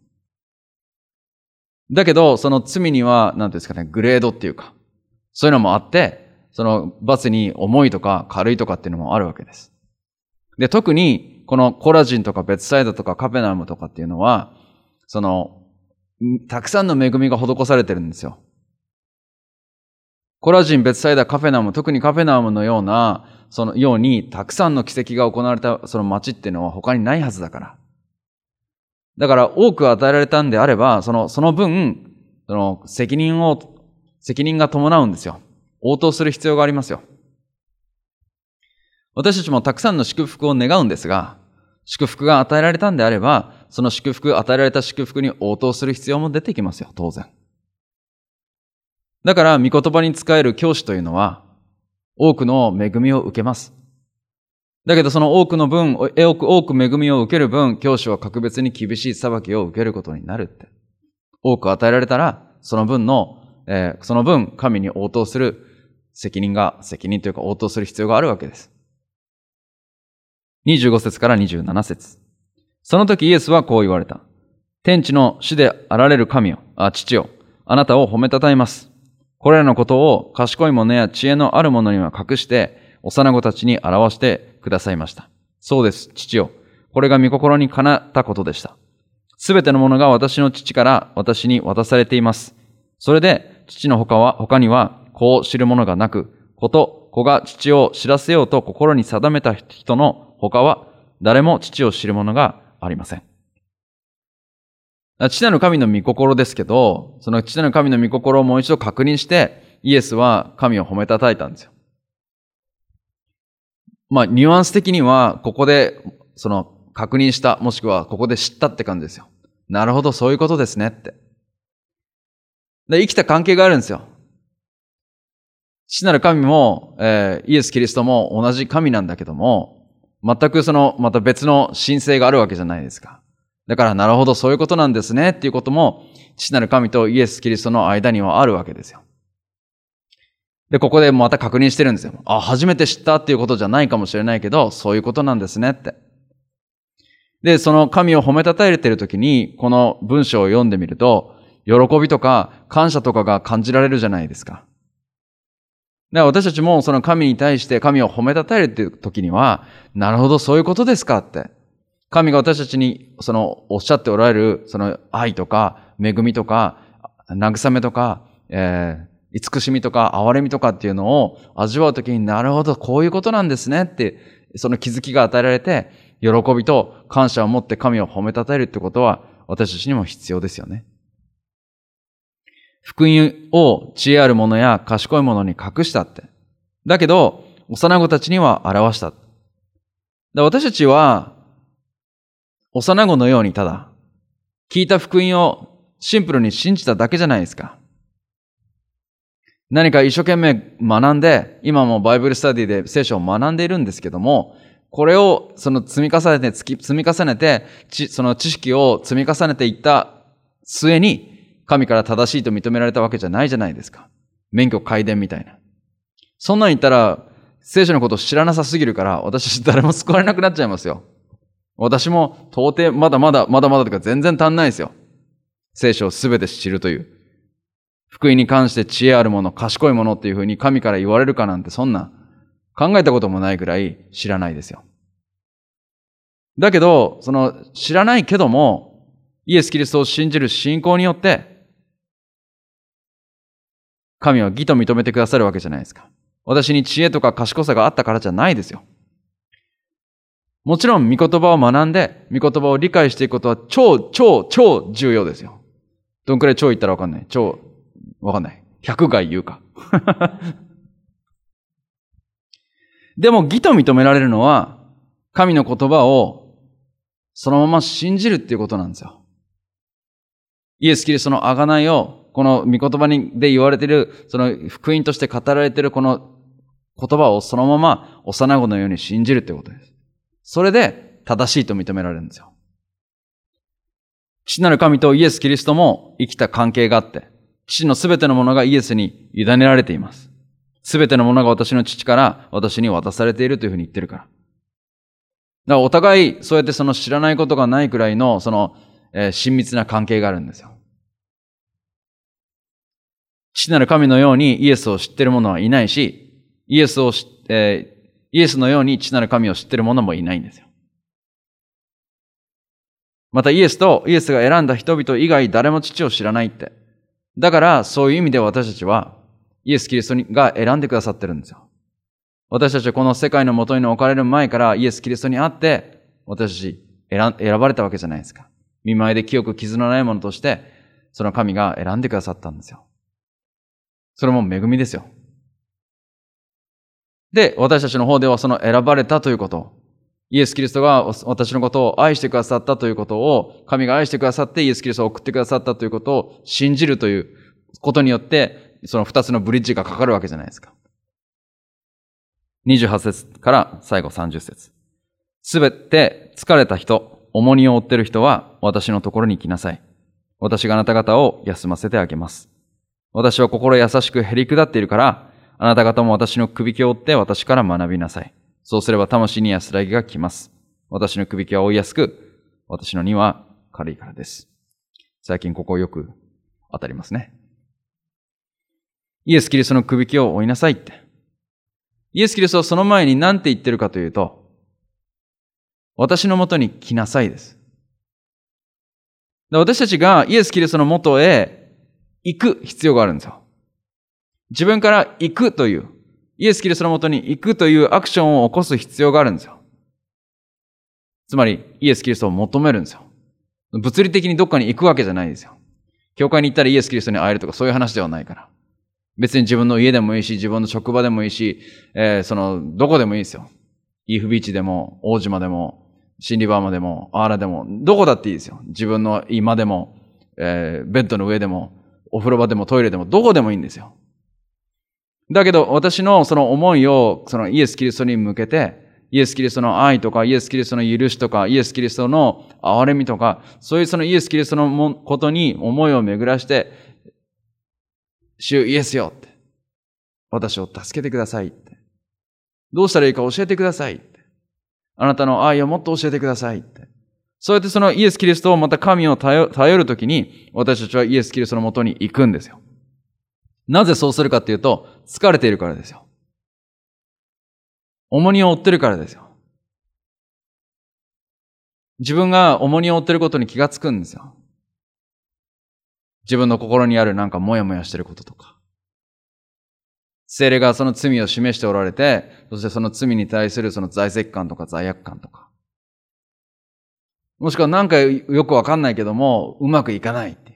だけど、その罪には、なんていうんですかね、グレードっていうか、そういうのもあって、その罰に重いとか軽いとかっていうのもあるわけです。で、特に、このコラジンとかベツサイダとかカペナウムとかっていうのは、その、たくさんの恵みが施されてるんですよ。コラジン、ベツサイダ、カペナウム、特にカペナウムのような、そのようにたくさんの奇跡が行われたその町っていうのは他にないはずだから。だから多く与えられたんであれば、その、その分、その責任を、 責任が伴うんですよ。応答する必要がありますよ。私たちもたくさんの祝福を願うんですが、祝福が与えられたんであれば、その祝福、与えられた祝福に応答する必要も出てきますよ、当然。だから、御言葉に仕える教師というのは、多くの恵みを受けます。だけど、その多くの分、多く多く恵みを受ける分、教師は格別に厳しい裁きを受けることになるって。多く与えられたら、その分の、えー、その分、神に応答する責任が、責任というか応答する必要があるわけです。にじゅうご節からにじゅうなな節。その時イエスはこう言われた。天地の主であられる神よ、あ、父よ、あなたを褒めたたえます。これらのことを賢い者や知恵のある者には隠して、幼子たちに表してくださいました。そうです、父よ。これが御心にかなったことでした。すべてのものが私の父から私に渡されています。それで、父の他は、他には、子を知る者がなく、子と子が父を知らせようと心に定めた人の他は誰も父を知る者がありません。父なる神の御心ですけど、その父なる神の御心をもう一度確認して、イエスは神を褒めたたえたんですよ。まあ、ニュアンス的には、ここで、その、確認した、もしくはここで知ったって感じですよ。なるほど、そういうことですねって。で、生きた関係があるんですよ。父なる神も、えー、イエス・キリストも同じ神なんだけども、全くその、また別の神性があるわけじゃないですか。だから、なるほど、そういうことなんですねっていうことも、父なる神とイエス・キリストの間にはあるわけですよ。で、ここでまた確認してるんですよ。あ、初めて知ったっていうことじゃないかもしれないけど、そういうことなんですねって。で、その神を褒めたたえているときに、この文章を読んでみると、喜びとか感謝とかが感じられるじゃないですか。で、私たちもその神に対して神を褒めたたえるっていう時には、なるほど、そういうことですかって。神が私たちにそのおっしゃっておられるその愛とか恵みとか慰めとか、えー、慈しみとか憐れみとかっていうのを味わうときに、なるほど、こういうことなんですねって、その気づきが与えられて、喜びと感謝を持って神を褒めたたえるってことは私たちにも必要ですよね。福音を知恵ある者や賢い者に隠したって。だけど、幼子たちには表した。私たちは、幼子のようにただ、聞いた福音をシンプルに信じただけじゃないですか。何か一生懸命学んで、今もバイブルスタディで聖書を学んでいるんですけども、これをその積み重ねて、積み重ねて、その知識を積み重ねていった末に、神から正しいと認められたわけじゃないじゃないですか。免許皆伝みたいな。そんなん言ったら、聖書のことを知らなさすぎるから、私誰も救われなくなっちゃいますよ。私も到底まだまだ、まだまだとか全然足んないですよ。聖書をすべて知るという。福音に関して知恵あるもの、賢いものっていうふうに神から言われるかなんて、そんな考えたこともないぐらい知らないですよ。だけど、その知らないけども、イエス・キリストを信じる信仰によって、神は義と認めてくださるわけじゃないですか。私に知恵とか賢さがあったからじゃないですよ。もちろん、御言葉を学んで、御言葉を理解していくことは超、超、超重要ですよ。どんくらい超言ったらわかんない。超、わかんない。百害言うか。でも、義と認められるのは、神の言葉をそのまま信じるっていうことなんですよ。イエス・キリストの贖いを、この御言葉にで言われている、その福音として語られているこの言葉をそのまま幼子のように信じるってことです。それで正しいと認められるんですよ。父なる神とイエス・キリストも生きた関係があって、父のすべてのものがイエスに委ねられています。すべてのものが私の父から私に渡されているというふうに言ってるから。だからお互いそうやってその知らないことがないくらいのその、えー、親密な関係があるんですよ。父なる神のようにイエスを知っている者はいないし、イエスを知って、えー、イエスのように父なる神を知っている者もいないんですよ。またイエスとイエスが選んだ人々以外誰も父を知らないって。だからそういう意味で私たちはイエス・キリストが選んでくださってるんですよ。私たちはこの世界の元に置かれる前からイエス・キリストに会って私たち 選, 選ばれたわけじゃないですか。見舞いで清く傷のないものとしてその神が選んでくださったんですよ。 それも恵みですよ。で、私たちの方ではその選ばれたということ、イエス・キリストが私のことを愛してくださったということを、神が愛してくださってイエス・キリストを送ってくださったということを信じるということによって、その二つのブリッジがかかるわけじゃないですか。にじゅうはち節から最後さんじゅう節。すべて疲れた人、重荷を負っている人は私のところに来なさい。私があなた方を休ませてあげます。私は心優しくへり下っているから、あなた方も私のくびきを追って私から学びなさい。そうすれば魂に安らぎが来ます。私のくびきは追いやすく、私の荷は軽いからです。最近ここよく当たりますね。イエス・キリストのくびきを追いなさいって。イエス・キリストはその前に何て言ってるかというと、私のもとに来なさいです。私たちがイエス・キリストのもとへ行く必要があるんですよ。自分から行くという、イエス・キリストのもとに行くというアクションを起こす必要があるんですよ。つまり、イエス・キリストを求めるんですよ。物理的にどっかに行くわけじゃないですよ。教会に行ったらイエス・キリストに会えるとかそういう話ではないから。別に自分の家でもいいし、自分の職場でもいいし、えー、その、どこでもいいですよ。イーフビーチでも、大島でも、シンリバーマでも、アーラでも、どこだっていいですよ。自分の居間でも、えー、ベッドの上でも、お風呂場でもトイレでも、どこでもいいんですよ。だけど、私のその思いを、そのイエス・キリストに向けて、イエス・キリストの愛とか、イエス・キリストの許しとか、イエス・キリストの憐れみとか、そういうそのイエス・キリストのことに思いを巡らして、主イエスよって。私を助けてくださいって。どうしたらいいか教えてくださいって。あなたの愛をもっと教えてくださいって。そうやってそのイエス・キリストをまた神を頼るときに、私たちはイエス・キリストのもとに行くんですよ。なぜそうするかっていうと、疲れているからですよ。重荷を負ってるからですよ。自分が重荷を負ってることに気がつくんですよ。自分の心にあるなんかモヤモヤしてることとか。聖霊がその罪を示しておられて、そしてその罪に対するその罪責感とか罪悪感とか。もしくはなんかよくわかんないけども、うまくいかないっていう。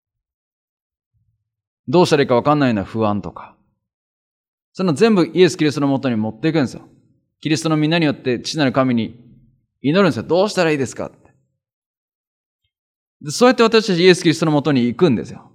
どうしたらいいかわかんないような不安とか。その全部イエス・キリストのもとに持っていくんですよ。キリストの皆によって父なる神に祈るんですよ。どうしたらいいですかって。でそうやって私たちイエス・キリストのもとに行くんですよ。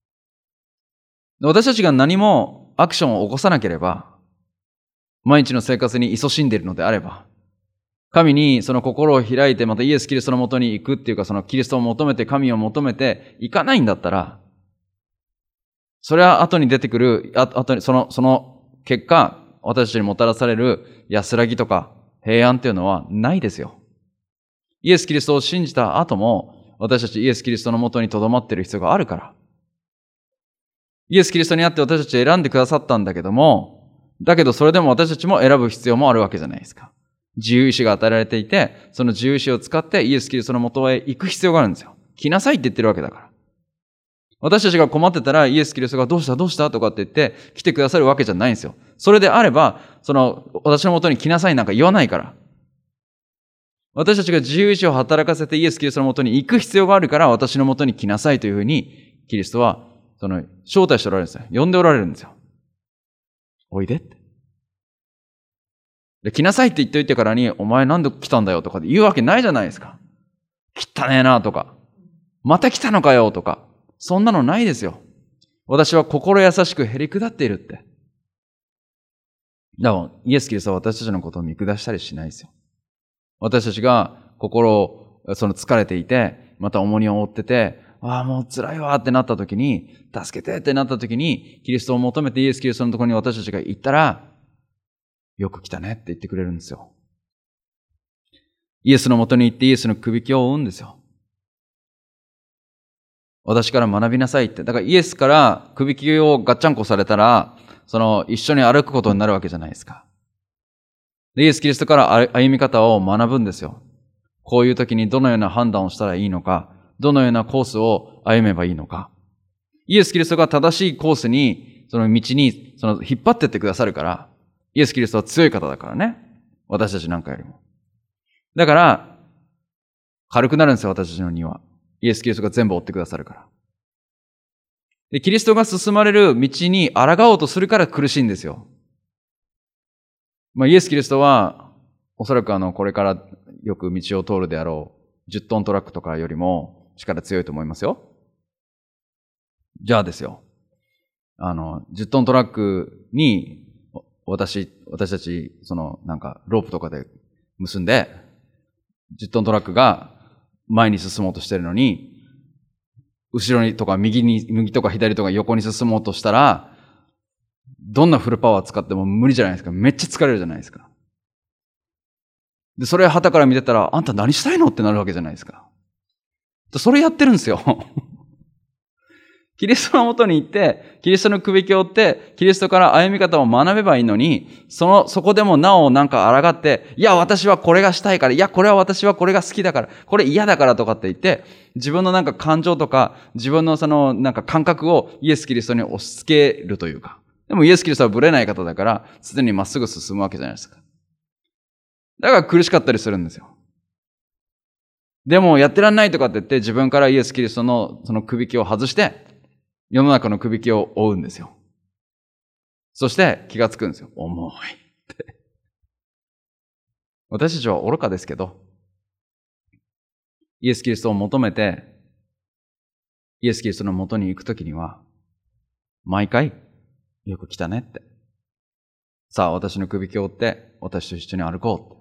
私たちが何もアクションを起こさなければ、毎日の生活に勤しんでいるのであれば、神にその心を開いてまたイエス・キリストのもとに行くっていうか、そのキリストを求めて神を求めて行かないんだったら、それは後に出てくる、あ後にその、その結果、私たちにもたらされる安らぎとか平安っていうのはないですよ。イエス・キリストを信じた後も、私たちイエス・キリストのもとに留まっている必要があるから。イエス・キリストにあって私たち選んでくださったんだけども、だけどそれでも私たちも選ぶ必要もあるわけじゃないですか。自由意志が与えられていて、その自由意志を使ってイエス・キリストのもとへ行く必要があるんですよ。来なさいって言ってるわけだから。私たちが困ってたらイエス・キリストがどうしたどうしたとかって言って来てくださるわけじゃないんですよ。それであれば、その私のもとに来なさいなんか言わないから。私たちが自由意志を働かせてイエス・キリストのもとに行く必要があるから私のもとに来なさいというふうにキリストはその招待しておられるんですよ。呼んでおられるんですよ。おいでって。で、来なさいって言っておいてからにお前なんで来たんだよとか言うわけないじゃないですか。汚ねえなとか。また来たのかよとか。そんなのないですよ。私は心優しくへり下っているって。だからイエス・キリストは私たちのことを見下したりしないですよ。私たちが心をその疲れていて、また重荷を負ってて、ああもう辛いわってなった時に、助けてってなった時に、キリストを求めてイエス・キリストのところに私たちが行ったら、よく来たねって言ってくれるんですよ。イエスのもとに行ってイエスのくびきを追うんですよ。私から学びなさいって。だからイエスからくびきをガッチャンコされたら、その一緒に歩くことになるわけじゃないですか。イエス・キリストから歩み方を学ぶんですよ。こういう時にどのような判断をしたらいいのか、どのようなコースを歩めばいいのか。イエス・キリストが正しいコースに、その道にその引っ張ってってくださるから、イエス・キリストは強い方だからね。私たちなんかよりも。だから、軽くなるんですよ、私たちの荷は。イエス・キリストが全部追ってくださるから。 で、キリストが進まれる道に抗おうとするから苦しいんですよ。まあ、イエス・キリストは、おそらくあの、これからよく道を通るであろう、じゅっトントラックとかよりも力強いと思いますよ。じゃあですよ。あの、じゅっトントラックに、私、私たち、その、なんか、ロープとかで結んで、じゅっトントラックが前に進もうとしてるのに、後ろにとか右に、右とか左とか横に進もうとしたら、どんなフルパワー使っても無理じゃないですか。めっちゃ疲れるじゃないですか。で、それ旗から見てたら、あんた何したいのってなるわけじゃないですか。それやってるんですよ。キリストのもとに行って、キリストのくびきを追って、キリストから歩み方を学べばいいのに、その、そこでもなおなんか抗って、いや、私はこれがしたいから、いや、これは私はこれが好きだから、これ嫌だからとかって言って、自分のなんか感情とか、自分のそのなんか感覚をイエス・キリストに押し付けるというか。でもイエス・キリストはぶれない方だから、常にまっすぐ進むわけじゃないですか。だから苦しかったりするんですよ。でもやってらんないとかって言って、自分からイエス・キリストのそのくびきを外して、世の中のくびきを追うんですよ。そして気がつくんですよ。重いって。私たちは愚かですけど、イエス・キリストを求めて、イエス・キリストの元に行くときには、毎回、よく来たねって。さあ、私のくびきを追って、私と一緒に歩こうって。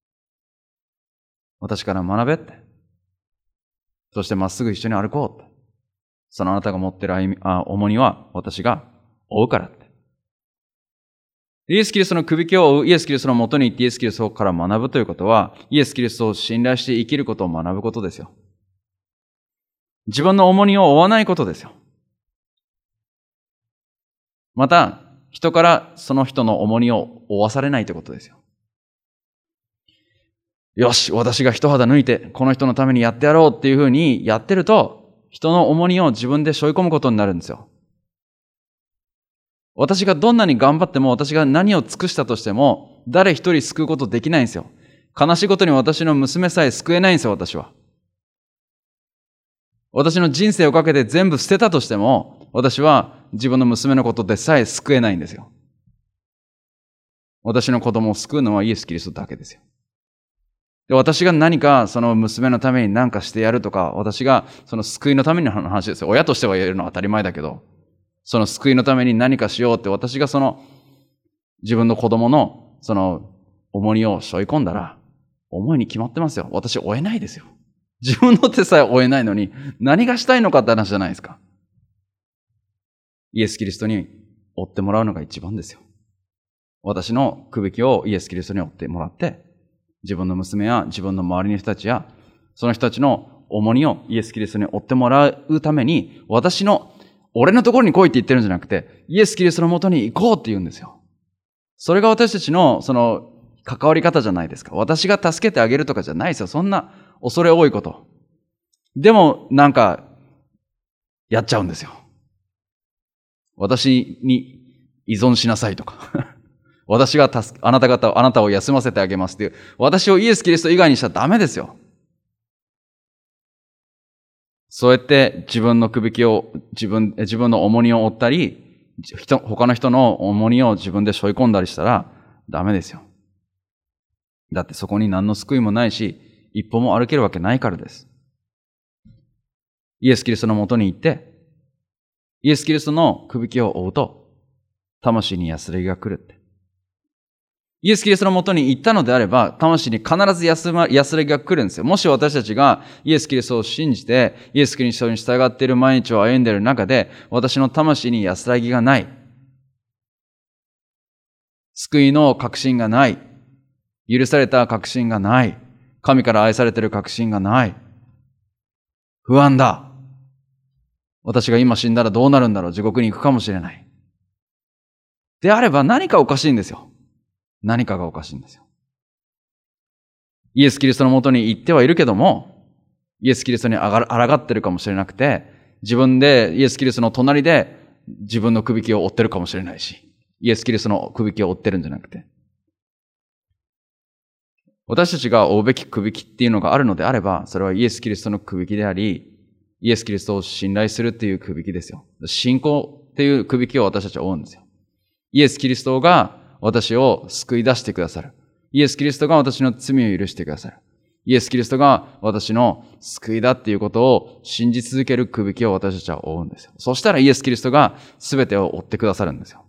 私から学べって。そしてまっすぐ一緒に歩こうって。そのあなたが持っている歩み、あ、重荷は私が追うからって。イエス・キリストのくびきを追う、イエス・キリストの元に行ってイエス・キリストから学ぶということは、イエス・キリストを信頼して生きることを学ぶことですよ。自分の重荷を追わないことですよ。また、人からその人の重荷を負わされないということですよ。よし、私が一肌抜いて、この人のためにやってやろうっていうふうにやってると、人の重荷を自分で背負い込むことになるんですよ。私がどんなに頑張っても、私が何を尽くしたとしても、誰一人救うことできないんですよ。悲しいことに私の娘さえ救えないんですよ、私は。私の人生をかけて全部捨てたとしても、私は自分の娘のことでさえ救えないんですよ。私の子供を救うのはイエス・キリストだけですよ。で、私が何かその娘のために何かしてやるとか、私がその救いのためにの話ですよ。親としては言えるのは当たり前だけど、その救いのために何かしようって私がその自分の子供のその重荷を背負い込んだら、重いに決まってますよ。私追えないですよ。自分の手さえ追えないのに何がしたいのかって話じゃないですか。イエス・キリストに追ってもらうのが一番ですよ。私のくびきをイエス・キリストに追ってもらって、自分の娘や自分の周りの人たちや、その人たちの重荷をイエス・キリストに追ってもらうために、私の、俺のところに来いって言ってるんじゃなくて、イエス・キリストのもとに行こうって言うんですよ。それが私たちの、その、関わり方じゃないですか。私が助けてあげるとかじゃないですよ。そんな恐れ多いこと。でも、なんか、やっちゃうんですよ。私に依存しなさいとか。私が助あなた方、あなたを休ませてあげますっていう。私をイエス・キリスト以外にしたらダメですよ。そうやって自分のくびきを、自分、自分の重荷を負ったり、人、他の人の重荷を自分で背負い込んだりしたらダメですよ。だってそこに何の救いもないし、一歩も歩けるわけないからです。イエス・キリストのもとに行って、イエス・キリストのくびきを追うと、魂に安らぎが来るって。イエス・キリストのもとに行ったのであれば、魂に必ず安ま、安らぎが来るんですよ。もし私たちがイエス・キリストを信じて、イエス・キリストに従っている毎日を歩んでいる中で、私の魂に安らぎがない。救いの確信がない。許された確信がない。神から愛されている確信がない。不安だ。私が今死んだらどうなるんだろう。地獄に行くかもしれない。であれば何かおかしいんですよ。何かがおかしいんですよ。イエス・キリストのもとに行ってはいるけども、イエス・キリストにあが抗ってるかもしれなくて、自分でイエス・キリストの隣で自分のくびきを追ってるかもしれないし、イエス・キリストのくびきを追ってるんじゃなくて、私たちが追うべきくびきっていうのがあるのであれば、それはイエス・キリストのくびきであり、 イエス・キリストを信頼するっていうくびきですよ。信仰っていうくびきを私たちは追うんですよ。イエス・キリストが私を救い出してくださる。イエス・キリストが私の罪を許してくださる。イエス・キリストが私の救いだっていうことを信じ続けるくびきを私たちは追うんですよ。そしたらイエス・キリストが全てを追ってくださるんですよ。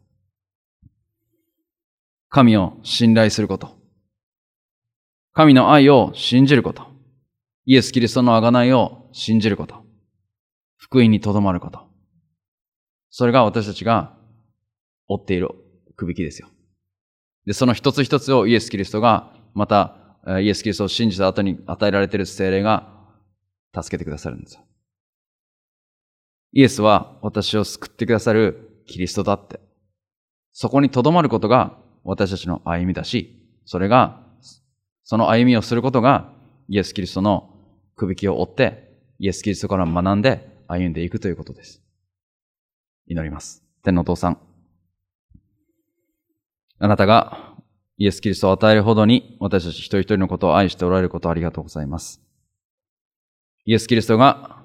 神を信頼すること。神の愛を信じること。イエス・キリストの贖いを信じること。福音にとどまること。それが私たちが追っているくびきですよ。で、その一つ一つをイエス・キリストがまたイエス・キリストを信じた後に与えられている聖霊が助けてくださるんですよ。イエスは私を救ってくださるキリストだって。そこにとどまることが私たちの歩みだし、それが、その歩みをすることがイエス・キリストのくびきを追って、イエス・キリストから学んで歩んでいくということです。祈ります。天のお父さん。あなたがイエス・キリストを与えるほどに私たち一人一人のことを愛しておられることをありがとうございます。イエス・キリストが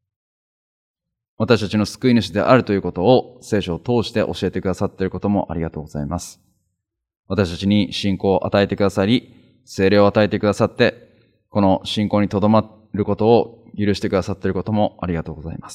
私たちの救い主であるということを聖書を通して教えてくださっていることもありがとうございます。私たちに信仰を与えてくださり、聖霊を与えてくださって、この信仰にとどまることを許してくださっていることもありがとうございます。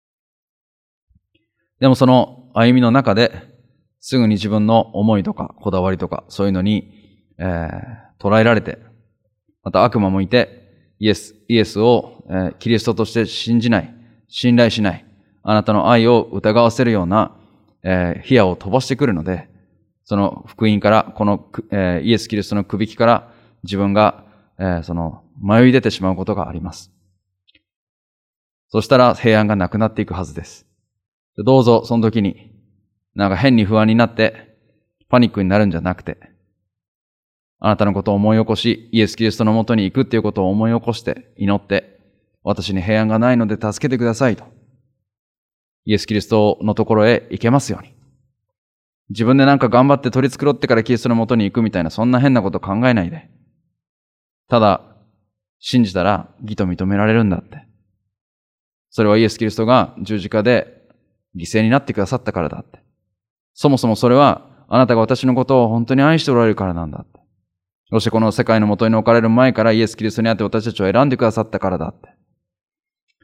でもその歩みの中で、すぐに自分の思いとかこだわりとかそういうのに、えー、捉えられて、また悪魔もいて、イエス、イエスを、えー、キリストとして信じない、信頼しない、あなたの愛を疑わせるような、えー、火矢を飛ばしてくるので、その福音から、この、えー、イエス・キリストのくびきから自分が、えー、その迷い出てしまうことがあります。そしたら平安がなくなっていくはずです。どうぞその時に、なんか変に不安になってパニックになるんじゃなくて、あなたのことを思い起こし、イエス・キリストのもとに行くっていうことを思い起こして祈って、私に平安がないので助けてくださいと、イエス・キリストのところへ行けますように。自分でなんか頑張って取り繕ってからキリストのもとに行くみたいな、そんな変なこと考えないで。ただ、信じたら義と認められるんだって。それはイエス・キリストが十字架で犠牲になってくださったからだって。そもそもそれは、あなたが私のことを本当に愛しておられるからなんだって。そしてこの世界のもとに置かれる前からイエス・キリストにあって私たちを選んでくださったからだって。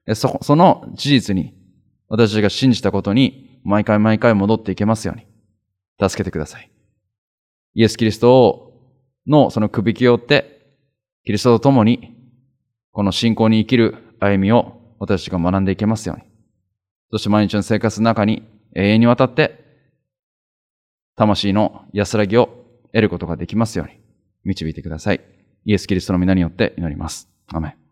そ、その事実に、私たちが信じたことに、毎回毎回戻っていけますように。助けてください。イエス・キリストのそのくびきを追って、キリストと共に、この信仰に生きる歩みを私たちが学んでいけますように。そして毎日の生活の中に永遠にわたって、魂の安らぎを得ることができますように導いてください。イエス・キリストの皆によって祈ります。アメン。